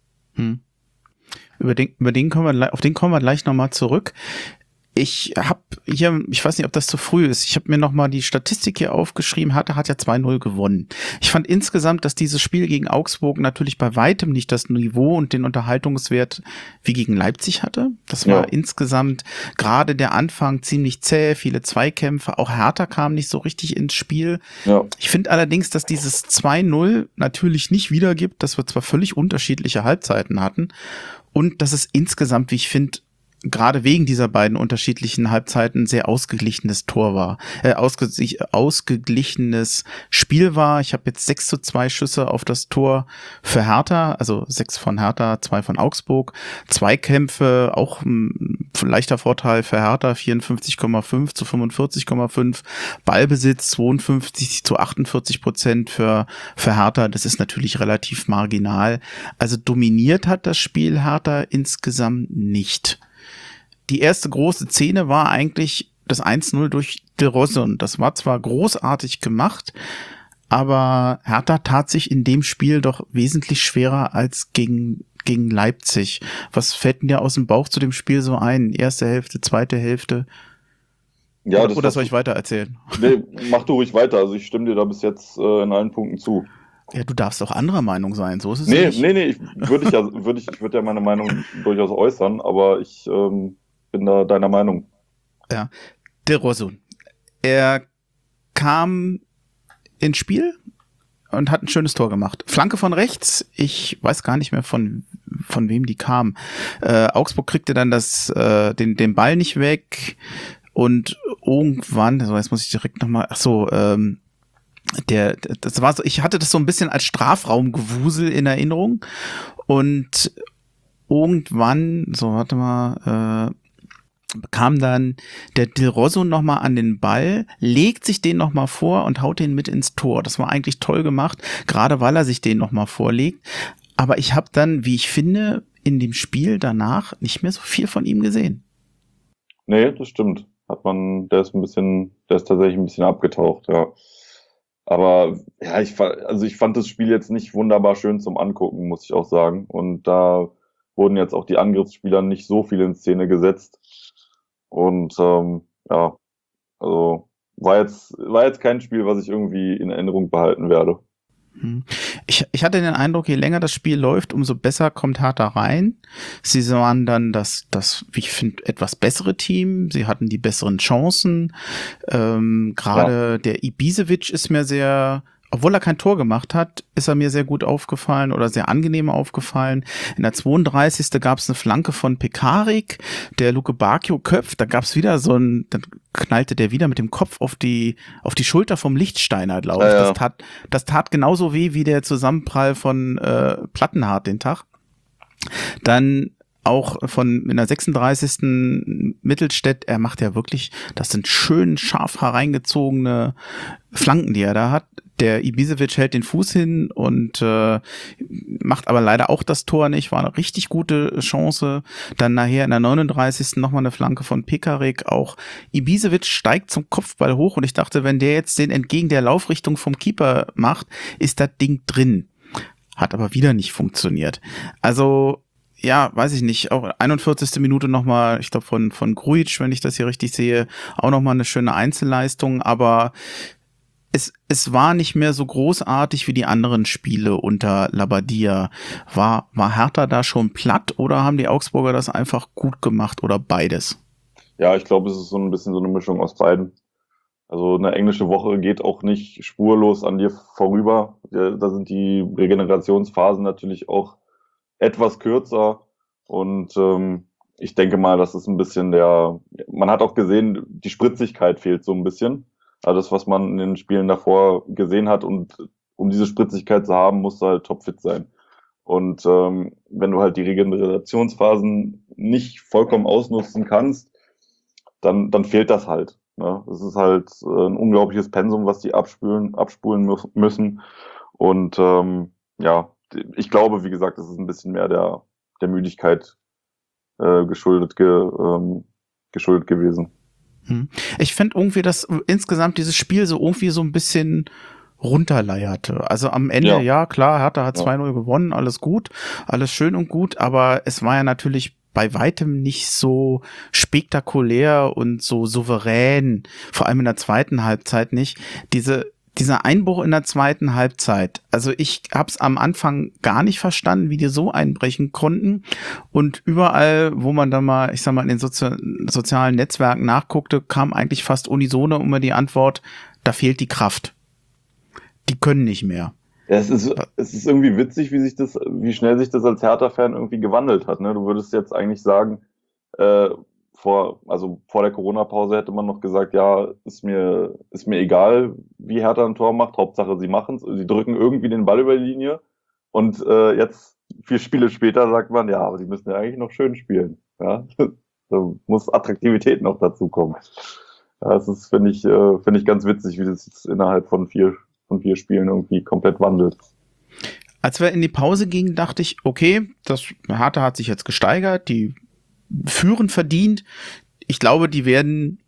Auf den kommen wir gleich nochmal zurück. Ich habe hier, ich weiß nicht, ob das zu früh ist, ich habe mir nochmal die Statistik hier aufgeschrieben, Hertha hat ja 2-0 gewonnen. Ich fand insgesamt, dass dieses Spiel gegen Augsburg natürlich bei weitem nicht das Niveau und den Unterhaltungswert wie gegen Leipzig hatte. Das war insgesamt gerade der Anfang ziemlich zäh, viele Zweikämpfe, auch Hertha kam nicht so richtig ins Spiel. Ja. Ich finde allerdings, dass dieses 2-0 natürlich nicht wiedergibt, dass wir zwar völlig unterschiedliche Halbzeiten hatten und dass es insgesamt, wie ich finde, gerade wegen dieser beiden unterschiedlichen Halbzeiten sehr ausgeglichenes Tor war, ausgeglichenes Spiel war. Ich habe jetzt 6:2 Schüsse auf das Tor für Hertha, also 6 von Hertha, 2 von Augsburg. Zweikämpfe, auch ein leichter Vorteil für Hertha, 54,5 zu 45,5. Ballbesitz 52 zu 48% für Hertha. Das ist natürlich relativ marginal. Also dominiert hat das Spiel Hertha insgesamt nicht. Die erste große Szene war eigentlich das 1-0 durch De Rosse und das war zwar großartig gemacht, aber Hertha tat sich in dem Spiel doch wesentlich schwerer als gegen Leipzig. Was fällt denn dir aus dem Bauch zu dem Spiel so ein? Erste Hälfte, zweite Hälfte? Ja, oder soll ich weiter erzählen? Nee, mach du ruhig weiter. Also ich stimme dir da bis jetzt in allen Punkten zu. Ja, du darfst auch anderer Meinung sein, so ist es nicht. Nee, ich würde ja meine Meinung durchaus äußern, aber ich bin da deiner Meinung. Ja, De Rosso. Er kam ins Spiel und hat ein schönes Tor gemacht. Flanke von rechts, ich weiß gar nicht mehr von wem die kam. Augsburg kriegte dann den Ball nicht weg und irgendwann, also jetzt muss ich direkt nochmal, das war so, ich hatte das so ein bisschen als Strafraumgewusel in Erinnerung und irgendwann, kam dann der Del Rosso nochmal an den Ball, legt sich den nochmal vor und haut den mit ins Tor. Das war eigentlich toll gemacht, gerade weil er sich den nochmal vorlegt. Aber ich habe dann, wie ich finde, in dem Spiel danach nicht mehr so viel von ihm gesehen. Nee, das stimmt. Der ist tatsächlich ein bisschen abgetaucht, ja. Aber ja, ich fand das Spiel jetzt nicht wunderbar schön zum Angucken, muss ich auch sagen. Und da wurden jetzt auch die Angriffsspieler nicht so viel in Szene gesetzt. Und ja, also war jetzt kein Spiel, was ich irgendwie in Erinnerung behalten werde. Ich hatte den Eindruck, je länger das Spiel läuft, umso besser kommt Hertha rein. Sie waren dann das, wie ich finde, etwas bessere Team. Sie hatten die besseren Chancen. Gerade der Ibisevic ist mir sehr, obwohl er kein Tor gemacht hat, ist er mir sehr gut aufgefallen oder sehr angenehm aufgefallen. In der 32. gab es eine Flanke von Pekarik, der Luke Bacchio köpft. Da gab es wieder dann knallte der wieder mit dem Kopf auf die Schulter vom Lichtsteiner, glaube ich. Ja. Das tat genauso weh wie der Zusammenprall von Plattenhardt den Tag. Dann auch in der 36. Mittelstädt, er macht ja wirklich, das sind schön scharf hereingezogene Flanken, die er da hat. Der Ibisevic hält den Fuß hin und macht aber leider auch das Tor nicht. War eine richtig gute Chance. Dann nachher in der 39. nochmal eine Flanke von Pekarik. Auch Ibisevic steigt zum Kopfball hoch und ich dachte, wenn der jetzt den entgegen der Laufrichtung vom Keeper macht, ist das Ding drin. Hat aber wieder nicht funktioniert. Also ja, weiß ich nicht, auch 41. Minute nochmal, ich glaube von Grujic, wenn ich das hier richtig sehe, auch nochmal eine schöne Einzelleistung, aber es war nicht mehr so großartig wie die anderen Spiele unter Labbadia. War Hertha da schon platt oder haben die Augsburger das einfach gut gemacht oder beides? Ja, ich glaube, es ist so ein bisschen so eine Mischung aus beiden. Also eine englische Woche geht auch nicht spurlos an dir vorüber. Da sind die Regenerationsphasen natürlich auch etwas kürzer und ich denke mal, das ist ein bisschen man hat auch gesehen, die Spritzigkeit fehlt so ein bisschen. Also das, was man in den Spielen davor gesehen hat, und um diese Spritzigkeit zu haben, musst du halt topfit sein. Und wenn du halt die Regenerationsphasen nicht vollkommen ausnutzen kannst, dann fehlt das halt. Ne? Es ist halt ein unglaubliches Pensum, was die abspulen müssen. Und ja, ich glaube, wie gesagt, es ist ein bisschen mehr der Müdigkeit geschuldet gewesen. Ich finde irgendwie, dass insgesamt dieses Spiel so irgendwie so ein bisschen runterleierte. Also am Ende, ja klar, Hertha hat 2-0 gewonnen, alles gut, alles schön und gut, aber es war ja natürlich bei weitem nicht so spektakulär und so souverän, vor allem in der zweiten Halbzeit nicht. Dieser Einbruch in der zweiten Halbzeit, also ich hab's am Anfang gar nicht verstanden, wie die so einbrechen konnten, und überall, wo man dann mal, ich sag mal, in den sozialen Netzwerken nachguckte, kam eigentlich fast unisono immer die Antwort, da fehlt die Kraft. Die können nicht mehr. Ja, es ist irgendwie witzig, wie schnell sich das als Hertha-Fan irgendwie gewandelt hat. Ne? Du würdest jetzt eigentlich sagen, vor der Corona-Pause hätte man noch gesagt, ja, ist mir egal, wie Hertha ein Tor macht, Hauptsache sie machen's, sie drücken irgendwie den Ball über die Linie, und jetzt 4 Spiele später sagt man, ja, aber sie müssen ja eigentlich noch schön spielen. Ja? Da muss Attraktivität noch dazu kommen. Ja, das ist, finde ich ganz witzig, wie das jetzt innerhalb von vier Spielen irgendwie komplett wandelt. Als wir in die Pause gingen, dachte ich, okay, das Hertha hat sich jetzt gesteigert, die führen verdient. Ich glaube, die werden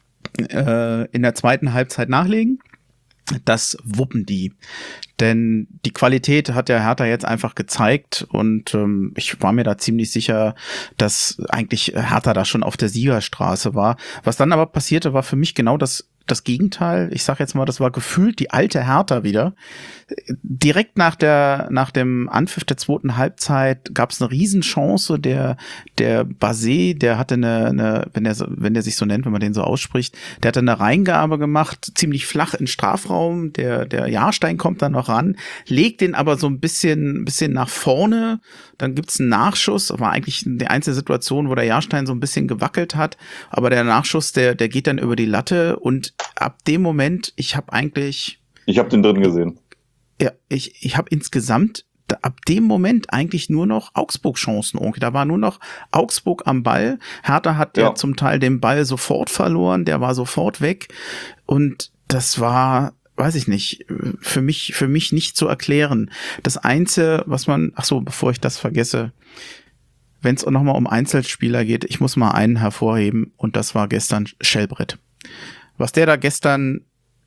in der zweiten Halbzeit nachlegen. Das wuppen die. Denn die Qualität hat der Hertha jetzt einfach gezeigt, und ich war mir da ziemlich sicher, dass eigentlich Hertha da schon auf der Siegerstraße war. Was dann aber passierte, war für mich genau das Gegenteil. Ich sag jetzt mal, das war gefühlt die alte Hertha wieder. Direkt nach dem Anpfiff der zweiten Halbzeit gab es eine Riesenchance. Der Basé, der hatte wenn der sich so nennt, wenn man den so ausspricht, der hatte eine Reingabe gemacht, ziemlich flach in Strafraum. Der Jahrstein kommt dann noch ran, legt den aber so ein bisschen nach vorne. Dann gibt's einen Nachschuss. Das war eigentlich die einzige Situation, wo der Jahrstein so ein bisschen gewackelt hat. Aber der Nachschuss, der geht dann über die Latte, und ab dem Moment, ich habe den drin gesehen. Ja, ich habe insgesamt ab dem Moment eigentlich nur noch Augsburg-Chancen. Da war nur noch Augsburg am Ball. Hertha hat ja zum Teil den Ball sofort verloren, der war sofort weg, und das war, weiß ich nicht, für mich nicht zu erklären. Das Einzige, was man, bevor ich das vergesse, wenn es nochmal um Einzelspieler geht, ich muss mal einen hervorheben, und das war gestern Schellbrett. Was der da gestern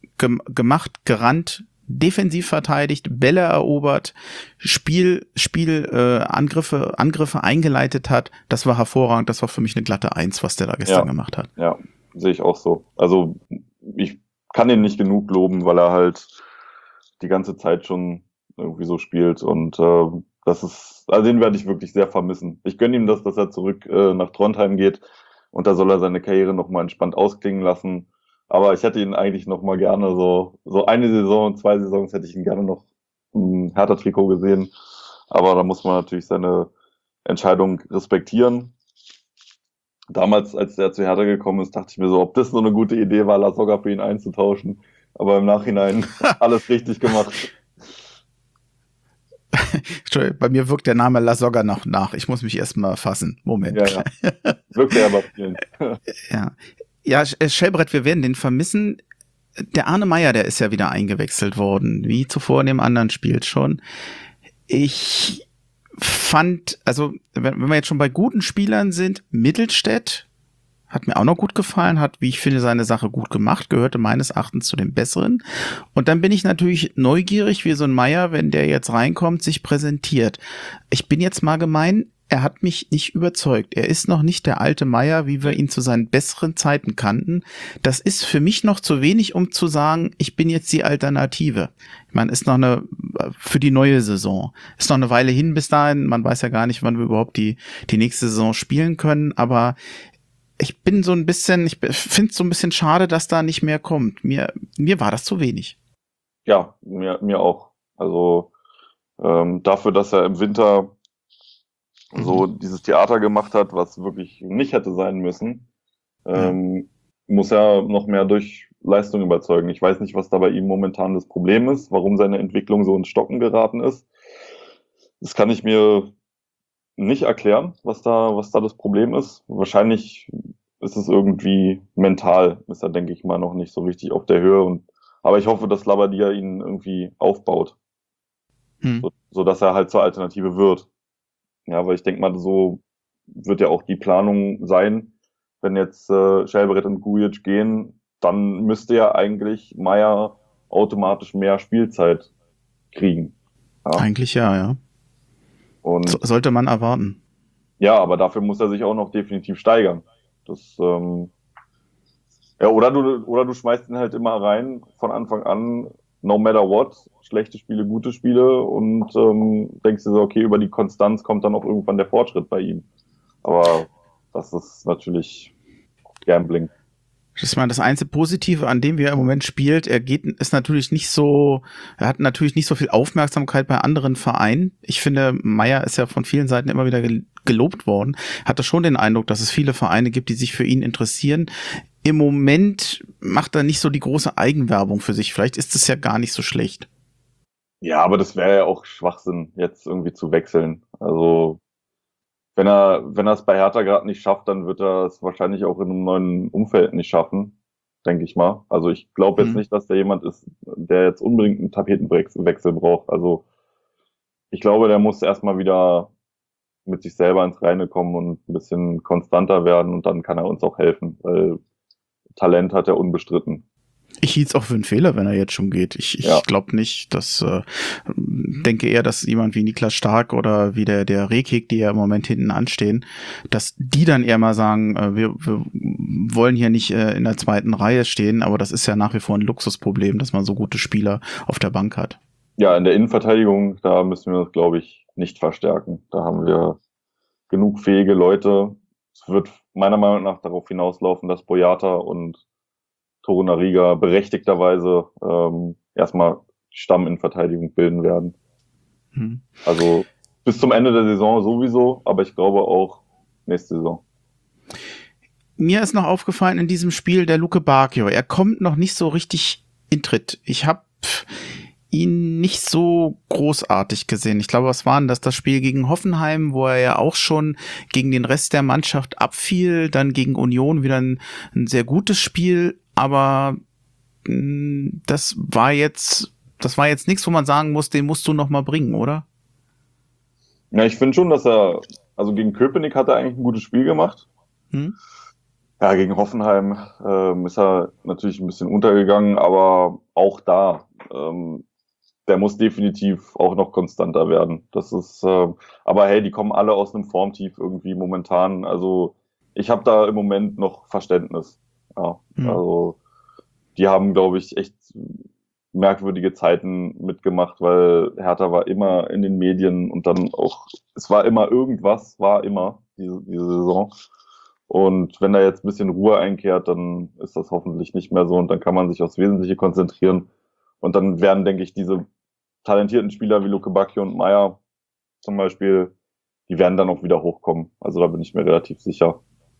gerannt, defensiv verteidigt, Bälle erobert, Angriffe eingeleitet hat, das war hervorragend. Das war für mich eine glatte 1, was der da gestern gemacht hat. Ja, sehe ich auch so. Also ich kann ihn nicht genug loben, weil er halt die ganze Zeit schon irgendwie so spielt, und den werde ich wirklich sehr vermissen. Ich gönne ihm dass er zurück nach Trondheim geht, und da soll er seine Karriere nochmal entspannt ausklingen lassen. Aber ich hätte ihn eigentlich noch mal gerne so eine Saison, 2 Saisons hätte ich ihn gerne noch im Hertha-Trikot gesehen. Aber da muss man natürlich seine Entscheidung respektieren. Damals, als der zu Hertha gekommen ist, dachte ich mir so, ob das so eine gute Idee war, Lasogga für ihn einzutauschen. Aber im Nachhinein alles richtig gemacht. Bei mir wirkt der Name Lasogga noch nach. Ich muss mich erstmal fassen. Moment. Ja. Wirkt er aber vielen. Ja. Ja, Schellbrett, wir werden den vermissen. Der Arne Meyer, der ist ja wieder eingewechselt worden, wie zuvor in dem anderen Spiel schon. Ich fand, also wenn wir jetzt schon bei guten Spielern sind, Mittelstädt hat mir auch noch gut gefallen, hat, wie ich finde, seine Sache gut gemacht, gehörte meines Erachtens zu den Besseren. Und dann bin ich natürlich neugierig, wie so ein Meyer, wenn der jetzt reinkommt, sich präsentiert. Ich bin jetzt mal gemein, er hat mich nicht überzeugt. Er ist noch nicht der alte Meyer, wie wir ihn zu seinen besseren Zeiten kannten. Das ist für mich noch zu wenig, um zu sagen, ich bin jetzt die Alternative. Ich meine, ist noch für die neue Saison. Ist noch eine Weile hin bis dahin. Man weiß ja gar nicht, wann wir überhaupt die nächste Saison spielen können. Aber ich finde es so ein bisschen schade, dass da nicht mehr kommt. Mir war das zu wenig. Ja, mir auch. Also dafür, dass er im Winter so dieses Theater gemacht hat, was wirklich nicht hätte sein müssen, muss er noch mehr durch Leistung überzeugen. Ich weiß nicht, was da bei ihm momentan das Problem ist, warum seine Entwicklung so ins Stocken geraten ist. Das kann ich mir nicht erklären, was da das Problem ist. Wahrscheinlich ist es irgendwie mental, ist er, denke ich mal, noch nicht so richtig auf der Höhe. Aber ich hoffe, dass Labbadia ihn irgendwie aufbaut, so dass er halt zur Alternative wird. Ja, weil ich denke mal, so wird ja auch die Planung sein, wenn jetzt Shelbrett und Gujic gehen, dann müsste ja eigentlich Meier automatisch mehr Spielzeit kriegen. Ja. Eigentlich ja. Und sollte man erwarten. Ja, aber dafür muss er sich auch noch definitiv steigern. Das, ja, oder du schmeißt ihn halt immer rein von Anfang an, no matter what, schlechte Spiele, gute Spiele und denkst dir so, okay, über die Konstanz kommt dann auch irgendwann der Fortschritt bei ihm. Aber das ist natürlich Gambling. Das ist mal das einzige Positive, an dem wir im Moment spielt. Er hat natürlich nicht so viel Aufmerksamkeit bei anderen Vereinen. Ich finde, Meier ist ja von vielen Seiten immer wieder gelobt worden. Hatte schon den Eindruck, dass es viele Vereine gibt, die sich für ihn interessieren. Im Moment macht er nicht so die große Eigenwerbung für sich. Vielleicht ist es ja gar nicht so schlecht. Ja, aber das wäre ja auch Schwachsinn, jetzt irgendwie zu wechseln. Also wenn er es bei Hertha gerade nicht schafft, dann wird er es wahrscheinlich auch in einem neuen Umfeld nicht schaffen, denke ich mal. Also ich glaube jetzt nicht, dass der jemand ist, der jetzt unbedingt einen Tapetenwechsel braucht. Also ich glaube, der muss erstmal wieder mit sich selber ins Reine kommen und ein bisschen konstanter werden und dann kann er uns auch helfen, weil Talent hat er unbestritten. Ich hielt es auch für einen Fehler, wenn er jetzt schon geht. Ich glaube nicht, denke eher, dass jemand wie Niklas Stark oder wie der Rekik, die ja im Moment hinten anstehen, dass die dann eher mal sagen, wir wollen hier nicht in der zweiten Reihe stehen, aber das ist ja nach wie vor ein Luxusproblem, dass man so gute Spieler auf der Bank hat. Ja, in der Innenverteidigung, da müssen wir das, glaube ich, nicht verstärken. Da haben wir genug fähige Leute. Es wird meiner Meinung nach darauf hinauslaufen, dass Boyata und Torunariga berechtigterweise erstmal Stamminnenverteidigung bilden werden. Also bis zum Ende der Saison sowieso, aber ich glaube auch nächste Saison. Mir ist noch aufgefallen in diesem Spiel der Luke Bacchio. Er kommt noch nicht so richtig in Tritt. Ich habe ihn nicht so großartig gesehen. Ich glaube, was war denn das Spiel gegen Hoffenheim, wo er ja auch schon gegen den Rest der Mannschaft abfiel, dann gegen Union wieder ein sehr gutes Spiel, aber das war jetzt nichts, wo man sagen muss, den musst du noch mal bringen, oder? Ja, ich finde schon, dass also gegen Köpenick hat er eigentlich ein gutes Spiel gemacht. Ja, gegen Hoffenheim ist er natürlich ein bisschen untergegangen, aber auch da, der muss definitiv auch noch konstanter werden. Das ist, aber hey, die kommen alle aus einem Formtief irgendwie momentan. Also ich habe da im Moment noch Verständnis. Ja, also die haben, glaube ich, echt merkwürdige Zeiten mitgemacht, weil Hertha war immer in den Medien und dann auch, es war immer irgendwas, diese Saison. Und wenn da jetzt ein bisschen Ruhe einkehrt, dann ist das hoffentlich nicht mehr so und dann kann man sich aufs Wesentliche konzentrieren. Und dann werden, denke ich, diese talentierten Spieler wie Luke Bacchio und Meier zum Beispiel, die werden dann auch wieder hochkommen. Also da bin ich mir relativ sicher.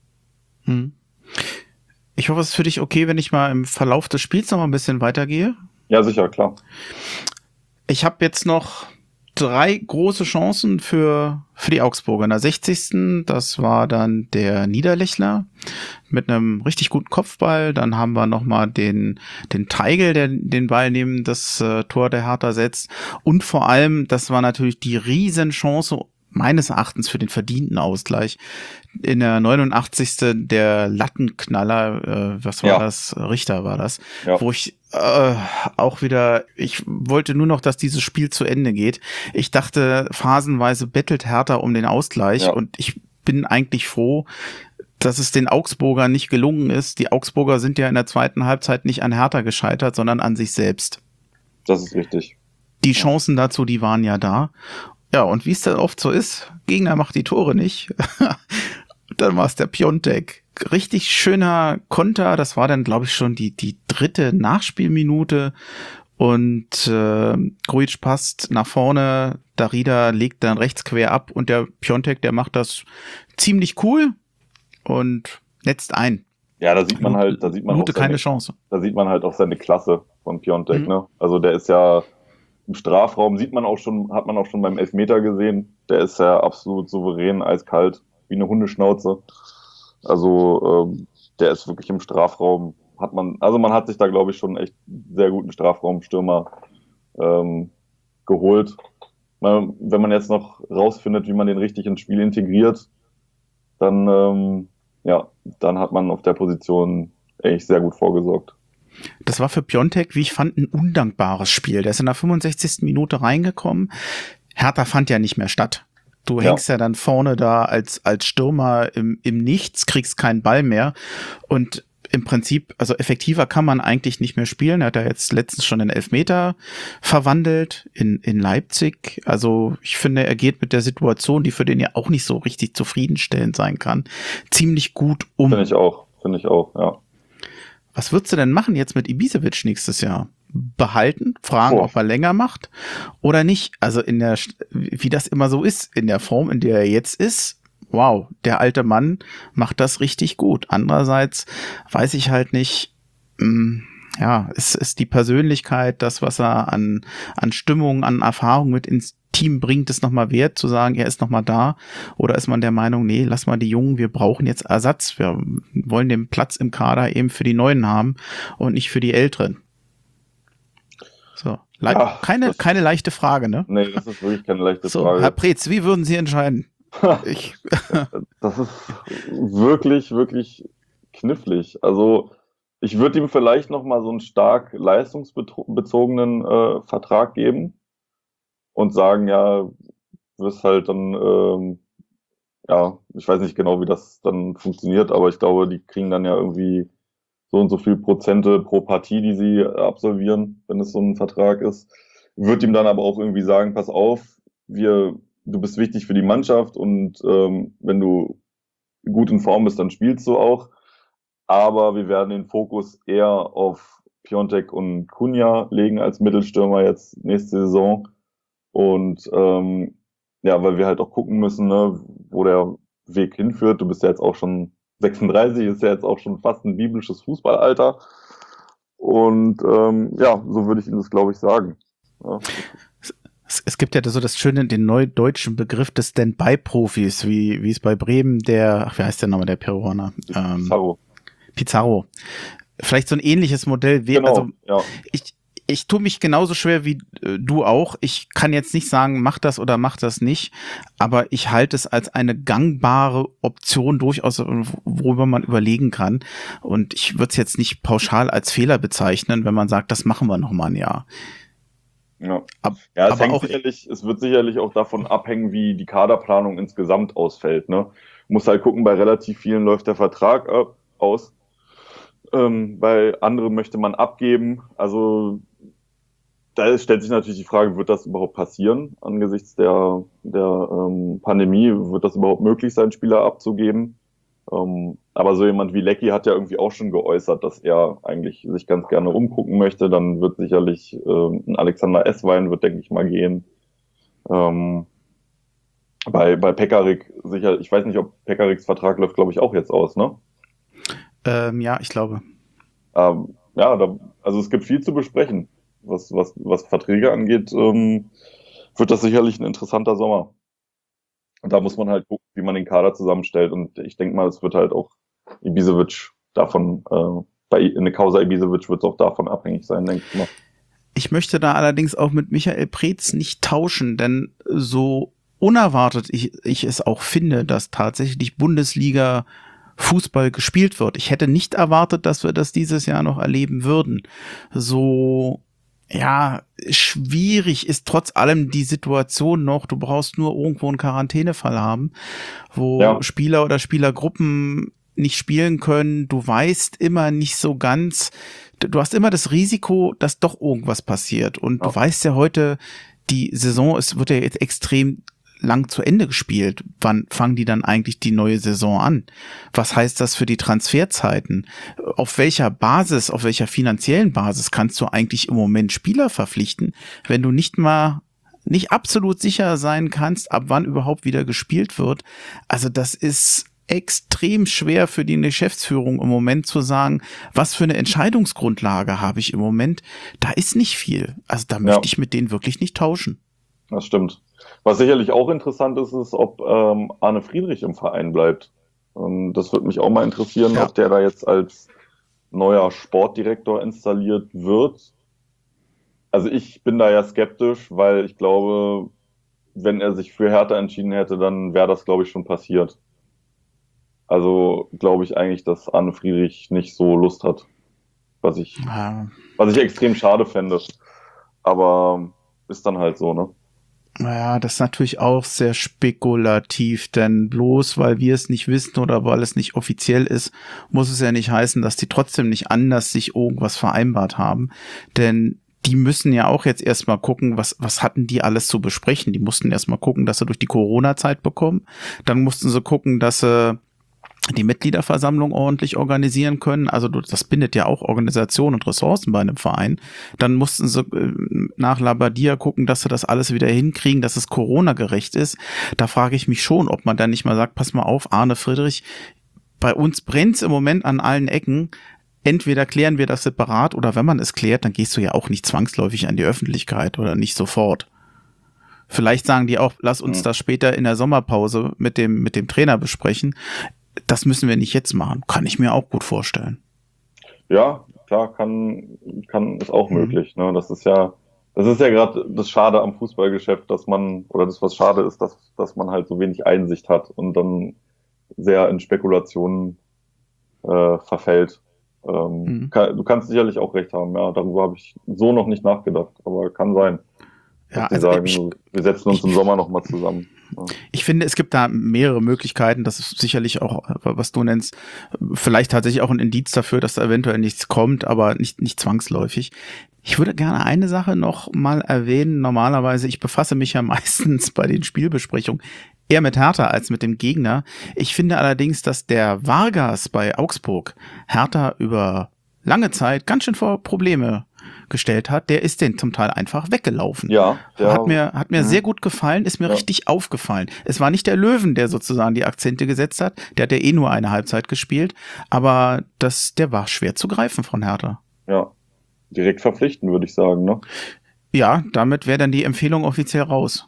Ich hoffe, es ist für dich okay, wenn ich mal im Verlauf des Spiels noch mal ein bisschen weitergehe. Ja, sicher, klar. Ich habe jetzt noch 3 große Chancen für die Augsburger. In der 60. Das war dann der Niederlechner mit einem richtig guten Kopfball. Dann haben wir nochmal den Teigl, der den Ball neben das Tor der Hertha setzt. Und vor allem, das war natürlich die Riesenchance meines Erachtens für den verdienten Ausgleich. In der 89. der Lattenknaller, was war das? Richter war das. Ja. Wo ich auch wieder, ich wollte nur noch, dass dieses Spiel zu Ende geht. Ich dachte, phasenweise bettelt Hertha um den Ausgleich und ich bin eigentlich froh, dass es den Augsburgern nicht gelungen ist. Die Augsburger sind ja in der zweiten Halbzeit nicht an Hertha gescheitert, sondern an sich selbst. Das ist richtig. Die Chancen dazu, die waren ja da. Ja, und wie es dann oft so ist, Gegner macht die Tore nicht. Dann war es der Piontek. richtig schöner Konter. Das war dann, glaube ich, schon die dritte Nachspielminute. Und Grujic passt nach vorne, Darida legt dann rechts quer ab und der Piontek, der macht das ziemlich cool und netzt ein. Ja, da sieht man halt, keine Chance. Da sieht man halt auch seine Klasse von Piontek, ne? Also der ist ja im Strafraum, hat man auch schon beim Elfmeter gesehen, der ist ja absolut souverän, eiskalt, wie eine Hundeschnauze. Also der ist wirklich im Strafraum, man hat sich da, glaube ich, schon echt sehr guten Strafraumstürmer geholt. Wenn man jetzt noch rausfindet, wie man den richtig ins Spiel integriert, dann hat man auf der Position echt sehr gut vorgesorgt. Das war für Piontek, wie ich fand, ein undankbares Spiel. Der ist in der 65. Minute reingekommen. Hertha fand ja nicht mehr statt. Du hängst ja dann vorne da als Stürmer im Nichts, kriegst keinen Ball mehr und im Prinzip, also effektiver kann man eigentlich nicht mehr spielen. Er hat ja jetzt letztens schon den Elfmeter verwandelt in Leipzig. Also ich finde, er geht mit der Situation, die für den ja auch nicht so richtig zufriedenstellend sein kann, ziemlich gut um. Finde ich auch, ja. Was würdest du denn machen jetzt mit Ibisevic nächstes Jahr? Behalten, fragen, ob er länger macht oder nicht? Also wie das immer so ist, in der Form, in der er jetzt ist, wow, der alte Mann macht das richtig gut. Andererseits weiß ich halt nicht, ist die Persönlichkeit, das, was er an Stimmung, an Erfahrung mit ins Team bringt, es nochmal wert, zu sagen, er ist nochmal da? Oder ist man der Meinung, nee, lass mal die Jungen, wir brauchen jetzt Ersatz. Wir wollen den Platz im Kader eben für die Neuen haben und nicht für die Älteren. So, keine leichte Frage, ne? Nee, das ist wirklich keine leichte Frage. So, Herr Preetz, wie würden Sie entscheiden? Das ist wirklich, wirklich knifflig. Also ich würde ihm vielleicht nochmal so einen stark leistungsbezogenen Vertrag geben und sagen, ja, wirst halt dann, ich weiß nicht genau, wie das dann funktioniert, aber ich glaube, die kriegen dann ja irgendwie so und so viel Prozente pro Partie, die sie absolvieren, wenn es so ein Vertrag ist. Würde ihm dann aber auch irgendwie sagen, pass auf, du bist wichtig für die Mannschaft und wenn du gut in Form bist, dann spielst du auch. Aber wir werden den Fokus eher auf Piontek und Cunha legen als Mittelstürmer jetzt nächste Saison. Und weil wir halt auch gucken müssen, ne, wo der Weg hinführt. Du bist ja jetzt auch schon 36, ist ja jetzt auch schon fast ein biblisches Fußballalter. Und so würde ich ihm das, glaube ich, sagen. Ja. Es gibt ja so das Schöne, den neudeutschen Begriff des Stand-by-Profis, wie es bei Bremen wie heißt der nochmal, der Peruaner? Pizarro. Vielleicht so ein ähnliches Modell wäre, genau, ja. Ich tue mich genauso schwer wie du auch. Ich kann jetzt nicht sagen, mach das oder mach das nicht, aber ich halte es als eine gangbare Option durchaus, worüber man überlegen kann. Und ich würde es jetzt nicht pauschal als Fehler bezeichnen, wenn man sagt, das machen wir noch mal ein Jahr. Ja, es wird sicherlich auch davon abhängen, wie die Kaderplanung insgesamt ausfällt. Ne? Muss halt gucken, bei relativ vielen läuft der Vertrag aus. Bei anderen möchte man abgeben. Also da stellt sich natürlich die Frage, wird das überhaupt passieren angesichts der Pandemie? Wird das überhaupt möglich sein, Spieler abzugeben? Aber so jemand wie Lecky hat ja irgendwie auch schon geäußert, dass er eigentlich sich ganz gerne umgucken möchte. Dann wird sicherlich ein Alexander Esswein wird, denke ich mal, gehen. Bei Pekarik sicher, ich weiß nicht, ob Pekariks Vertrag läuft, glaube ich, auch jetzt aus, ne? Ja, ich glaube. Also es gibt viel zu besprechen. Was Verträge angeht, wird das sicherlich ein interessanter Sommer. Und da muss man halt gucken, wie man den Kader zusammenstellt. Und ich denke mal, es wird halt auch Ibisevic davon, in der Causa Ibisevic wird es auch davon abhängig sein, denke ich mal. Ich möchte da allerdings auch mit Michael Preetz nicht tauschen, denn so unerwartet ich es auch finde, dass tatsächlich Bundesliga Fußball gespielt wird. Ich hätte nicht erwartet, dass wir das dieses Jahr noch erleben würden. So, schwierig ist trotz allem die Situation noch. Du brauchst nur irgendwo einen Quarantänefall haben, wo Spieler oder Spielergruppen nicht spielen können. Du weißt immer nicht so ganz. Du hast immer das Risiko, dass doch irgendwas passiert. Und du weißt ja heute, die Saison, es wird ja jetzt extrem lang zu Ende gespielt. Wann fangen die dann eigentlich die neue Saison an? Was heißt das für die Transferzeiten? Auf welcher Basis, auf welcher finanziellen Basis kannst du eigentlich im Moment Spieler verpflichten, wenn du nicht absolut sicher sein kannst, ab wann überhaupt wieder gespielt wird? Also das ist extrem schwer für die Geschäftsführung im Moment zu sagen, was für eine Entscheidungsgrundlage habe ich im Moment. Da ist nicht viel. Also da möchte ich mit denen wirklich nicht tauschen. Das stimmt. Was sicherlich auch interessant ist, ist, ob Arne Friedrich im Verein bleibt. Das würde mich auch mal interessieren, ob der da jetzt als neuer Sportdirektor installiert wird. Also ich bin da ja skeptisch, weil ich glaube, wenn er sich für Hertha entschieden hätte, dann wäre das, glaube ich, schon passiert. Also glaube ich eigentlich, dass Arne Friedrich nicht so Lust hat, was ich extrem schade fände. Aber ist dann halt so, ne? Naja, das ist natürlich auch sehr spekulativ, denn bloß weil wir es nicht wissen oder weil es nicht offiziell ist, muss es ja nicht heißen, dass die trotzdem nicht anders sich irgendwas vereinbart haben. Denn die müssen ja auch jetzt erstmal gucken, was hatten die alles zu besprechen. Die mussten erstmal gucken, dass sie durch die Corona-Zeit bekommen. Dann mussten sie gucken, dass sie die Mitgliederversammlung ordentlich organisieren können. Also das bindet ja auch Organisation und Ressourcen bei einem Verein. Dann mussten sie nach Labadia gucken, dass sie das alles wieder hinkriegen, dass es Corona-gerecht ist. Da frage ich mich schon, ob man dann nicht mal sagt, pass mal auf, Arne Friedrich, bei uns brennt's im Moment an allen Ecken. Entweder klären wir das separat oder wenn man es klärt, dann gehst du ja auch nicht zwangsläufig an die Öffentlichkeit oder nicht sofort. Vielleicht sagen die auch, lass uns das später in der Sommerpause mit dem Trainer besprechen. Das müssen wir nicht jetzt machen. Kann ich mir auch gut vorstellen. Ja, klar, ist auch möglich. Ne? Das ist ja gerade das Schade am Fußballgeschäft, was schade ist, dass man halt so wenig Einsicht hat und dann sehr in Spekulationen verfällt. Du kannst sicherlich auch recht haben. Ja, darüber habe ich so noch nicht nachgedacht, aber kann sein. Ja, also sagen, wir setzen uns im Sommer nochmal zusammen. Ja. Ich finde, es gibt da mehrere Möglichkeiten. Das ist sicherlich auch, was du nennst, vielleicht tatsächlich auch ein Indiz dafür, dass da eventuell nichts kommt, aber nicht zwangsläufig. Ich würde gerne eine Sache noch mal erwähnen. Normalerweise, ich befasse mich ja meistens bei den Spielbesprechungen eher mit Hertha als mit dem Gegner. Ich finde allerdings, dass der Vargas bei Augsburg Hertha über lange Zeit ganz schön vor Probleme gestellt hat. Der ist den zum Teil einfach weggelaufen. Ja. Hat mir sehr gut gefallen, ist mir richtig aufgefallen. Es war nicht der Löwen, der sozusagen die Akzente gesetzt hat. Der hat ja nur eine Halbzeit gespielt. Aber der war schwer zu greifen von Hertha. Ja, direkt verpflichten, würde ich sagen, ne? Ja, damit wäre dann die Empfehlung offiziell raus.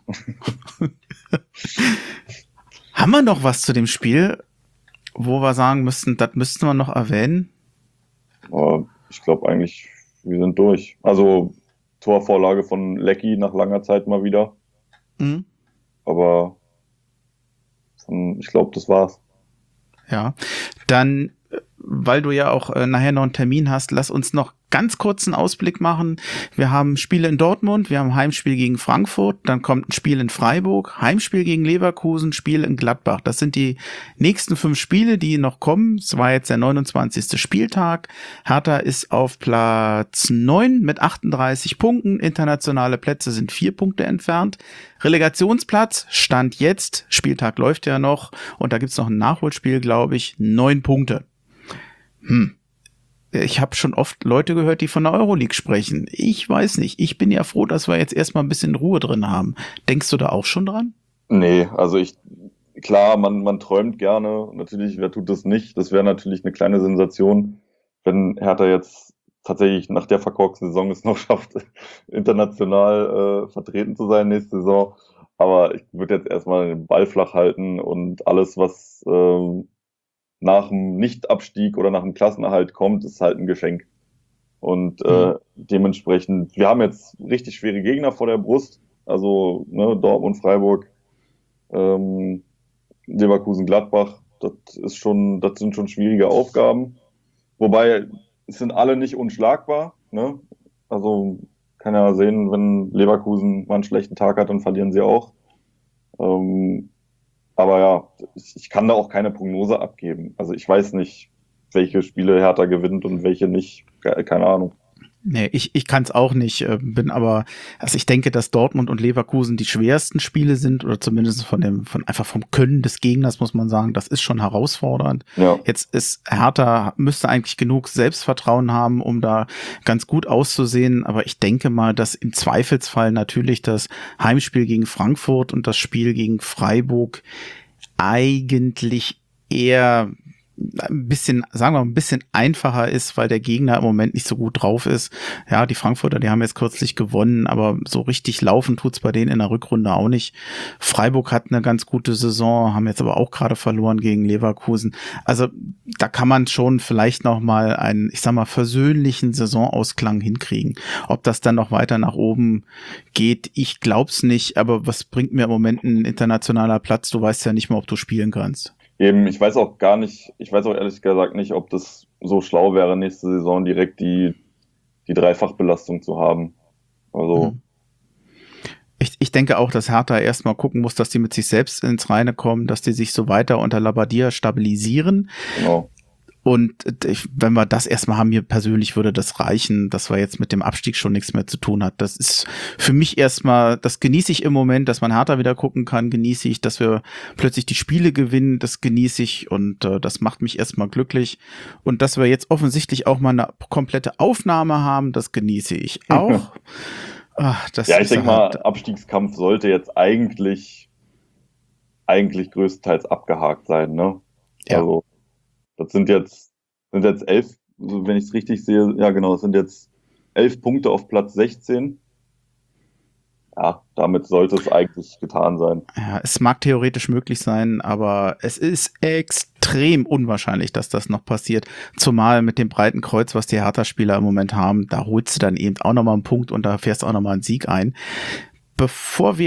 Haben wir noch was zu dem Spiel, wo wir sagen müssten, das müssten wir noch erwähnen? Ich glaube eigentlich, wir sind durch. Also Torvorlage von Lecky nach langer Zeit mal wieder. Mhm. Aber ich glaube, das war's. Ja, dann, weil du ja auch nachher noch einen Termin hast, lass uns noch ganz kurz einen Ausblick machen. Wir haben Spiele in Dortmund, wir haben Heimspiel gegen Frankfurt, dann kommt ein Spiel in Freiburg, Heimspiel gegen Leverkusen, Spiel in Gladbach. Das sind die nächsten 5 Spiele, die noch kommen. Es war jetzt der 29. Spieltag. Hertha ist auf Platz 9 mit 38 Punkten. Internationale Plätze sind 4 Punkte entfernt. Relegationsplatz stand jetzt, Spieltag läuft ja noch und da gibt's noch ein Nachholspiel, glaube ich, 9 Punkte. Ich habe schon oft Leute gehört, die von der Euroleague sprechen. Ich weiß nicht. Ich bin ja froh, dass wir jetzt erstmal ein bisschen Ruhe drin haben. Denkst du da auch schon dran? Nee, also klar, man träumt gerne. Natürlich, wer tut das nicht? Das wäre natürlich eine kleine Sensation, wenn Hertha jetzt tatsächlich nach der verkorksten Saison es noch schafft, international vertreten zu sein nächste Saison. Aber ich würde jetzt erstmal den Ball flach halten und alles, was nach dem Nichtabstieg oder nach dem Klassenerhalt kommt, ist halt ein Geschenk. Und dementsprechend, wir haben jetzt richtig schwere Gegner vor der Brust. Also Dortmund, Freiburg, Leverkusen, Gladbach. Das sind schon schwierige Aufgaben. Wobei, es sind alle nicht unschlagbar. Ne? Also kann ja sehen, wenn Leverkusen mal einen schlechten Tag hat, dann verlieren sie auch. Aber ja, ich kann da auch keine Prognose abgeben. Also ich weiß nicht, welche Spiele Hertha gewinnt und welche nicht. Keine Ahnung. Nee, ich kann es auch nicht, bin aber, also ich denke, dass Dortmund und Leverkusen die schwersten Spiele sind oder zumindest einfach vom Können des Gegners, muss man sagen, das ist schon herausfordernd. Ja. Jetzt ist Hertha, müsste eigentlich genug Selbstvertrauen haben, um da ganz gut auszusehen, aber ich denke mal, dass im Zweifelsfall natürlich das Heimspiel gegen Frankfurt und das Spiel gegen Freiburg eigentlich eher ein bisschen, sagen wir mal, ein bisschen einfacher ist, weil der Gegner im Moment nicht so gut drauf ist. Ja, die Frankfurter, die haben jetzt kürzlich gewonnen, aber so richtig laufen tut's bei denen in der Rückrunde auch nicht. Freiburg hat eine ganz gute Saison, haben jetzt aber auch gerade verloren gegen Leverkusen. Also da kann man schon vielleicht noch mal einen, ich sag mal, versöhnlichen Saisonausklang hinkriegen. Ob das dann noch weiter nach oben geht, ich glaub's nicht, aber was bringt mir im Moment ein internationaler Platz? Du weißt ja nicht mehr, ob du spielen kannst. Eben, ich weiß auch ehrlich gesagt nicht, ob das so schlau wäre, nächste Saison direkt die Dreifachbelastung zu haben. Also. Ich denke auch, dass Hertha erstmal gucken muss, dass die mit sich selbst ins Reine kommen, dass die sich so weiter unter Labbadia stabilisieren. Genau. Und wenn wir das erstmal haben, mir persönlich würde das reichen, dass wir jetzt mit dem Abstieg schon nichts mehr zu tun hat. Das ist für mich erstmal, das genieße ich im Moment, dass man Hertha wieder gucken kann, genieße ich, dass wir plötzlich die Spiele gewinnen, das genieße ich und das macht mich erstmal glücklich. Und dass wir jetzt offensichtlich auch mal eine komplette Aufnahme haben, das genieße ich auch. Ich denke mal, Abstiegskampf sollte jetzt eigentlich größtenteils abgehakt sein, ne? Ja. Also, das sind jetzt 11, wenn ich es richtig sehe, ja genau, das sind jetzt 11 Punkte auf Platz 16. Ja, damit sollte es eigentlich getan sein. Ja, es mag theoretisch möglich sein, aber es ist extrem unwahrscheinlich, dass das noch passiert. Zumal mit dem breiten Kreuz, was die Hertha-Spieler im Moment haben, da holst du dann eben auch nochmal einen Punkt und da fährst du auch nochmal einen Sieg ein. Bevor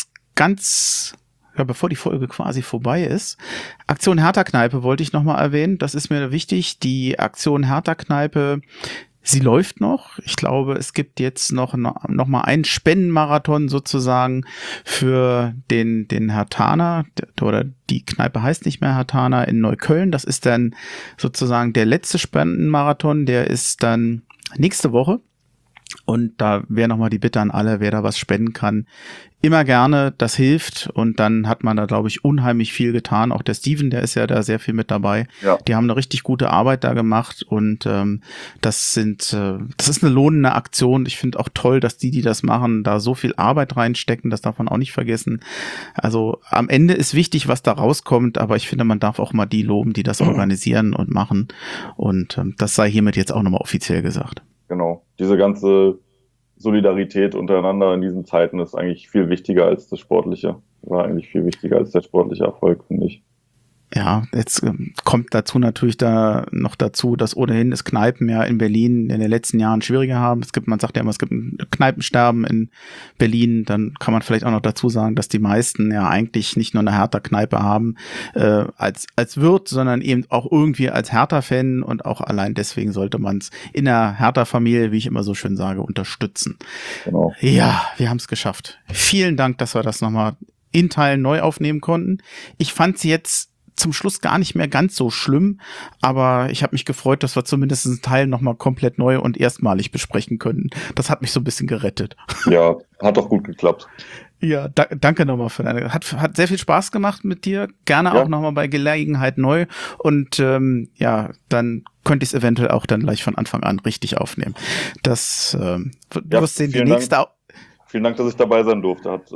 die Folge quasi vorbei ist, Aktion Hertha-Kneipe wollte ich nochmal erwähnen. Das ist mir wichtig. Die Aktion Hertha-Kneipe, sie läuft noch. Ich glaube, es gibt jetzt noch mal einen Spendenmarathon sozusagen für den Herthaner, oder die Kneipe heißt nicht mehr Herthaner, in Neukölln. Das ist dann sozusagen der letzte Spendenmarathon. Der ist dann nächste Woche. Und da wäre nochmal die Bitte an alle, wer da was spenden kann, immer gerne, das hilft und dann hat man da, glaube ich, unheimlich viel getan. Auch der Steven, der ist ja da sehr viel mit dabei. Ja. Die haben eine richtig gute Arbeit da gemacht und das ist eine lohnende Aktion. Ich finde auch toll, dass die das machen, da so viel Arbeit reinstecken, das darf man auch nicht vergessen. Also am Ende ist wichtig, was da rauskommt, aber ich finde, man darf auch mal die loben, die das organisieren und machen und das sei hiermit jetzt auch nochmal offiziell gesagt. Genau. Diese ganze Solidarität untereinander in diesen Zeiten ist eigentlich viel wichtiger als das Sportliche. War eigentlich viel wichtiger als der sportliche Erfolg, finde ich. Ja, jetzt kommt dazu natürlich da noch dazu, dass ohnehin das Kneipen ja in Berlin in den letzten Jahren schwieriger haben. Man sagt ja immer, es gibt ein Kneipensterben in Berlin. Dann kann man vielleicht auch noch dazu sagen, dass die meisten ja eigentlich nicht nur eine Hertha-Kneipe haben als Wirt, sondern eben auch irgendwie als Hertha-Fan und auch allein deswegen sollte man es in der Hertha-Familie, wie ich immer so schön sage, unterstützen. Genau. Ja, wir haben es geschafft. Vielen Dank, dass wir das nochmal in Teilen neu aufnehmen konnten. Ich fand es jetzt zum Schluss gar nicht mehr ganz so schlimm, aber ich habe mich gefreut, dass wir zumindest einen Teil nochmal komplett neu und erstmalig besprechen können. Das hat mich so ein bisschen gerettet. Ja, hat doch gut geklappt. Ja, danke nochmal für deine. Hat sehr viel Spaß gemacht mit dir. Gerne auch nochmal bei Gelegenheit neu. Und dann könnte ich es eventuell auch dann gleich von Anfang an richtig aufnehmen. Du wirst sehen, die nächste. Vielen Dank, dass ich dabei sein durfte. Hat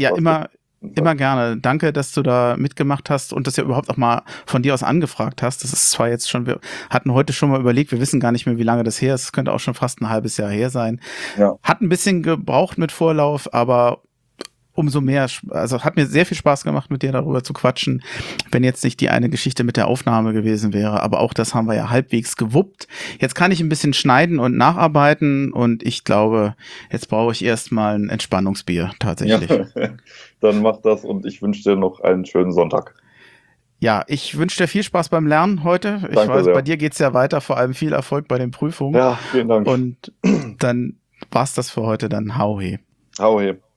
Immer gerne. Danke, dass du da mitgemacht hast und das ja überhaupt auch mal von dir aus angefragt hast. Das ist zwar jetzt schon, wir hatten heute schon mal überlegt, wir wissen gar nicht mehr, wie lange das her ist. Es könnte auch schon fast ein halbes Jahr her sein. Ja. Hat ein bisschen gebraucht mit Vorlauf, aber umso mehr, also hat mir sehr viel Spaß gemacht, mit dir darüber zu quatschen, wenn jetzt nicht die eine Geschichte mit der Aufnahme gewesen wäre, aber auch das haben wir ja halbwegs gewuppt. Jetzt kann ich ein bisschen schneiden und nacharbeiten und ich glaube, jetzt brauche ich erstmal ein Entspannungsbier tatsächlich. Ja, dann mach das und ich wünsche dir noch einen schönen Sonntag. Ja, ich wünsche dir viel Spaß beim Lernen heute. Danke ich weiß, sehr. Bei dir geht's ja weiter, vor allem viel Erfolg bei den Prüfungen. Ja, vielen Dank. Und dann war's das für heute, dann hau he. Hau he.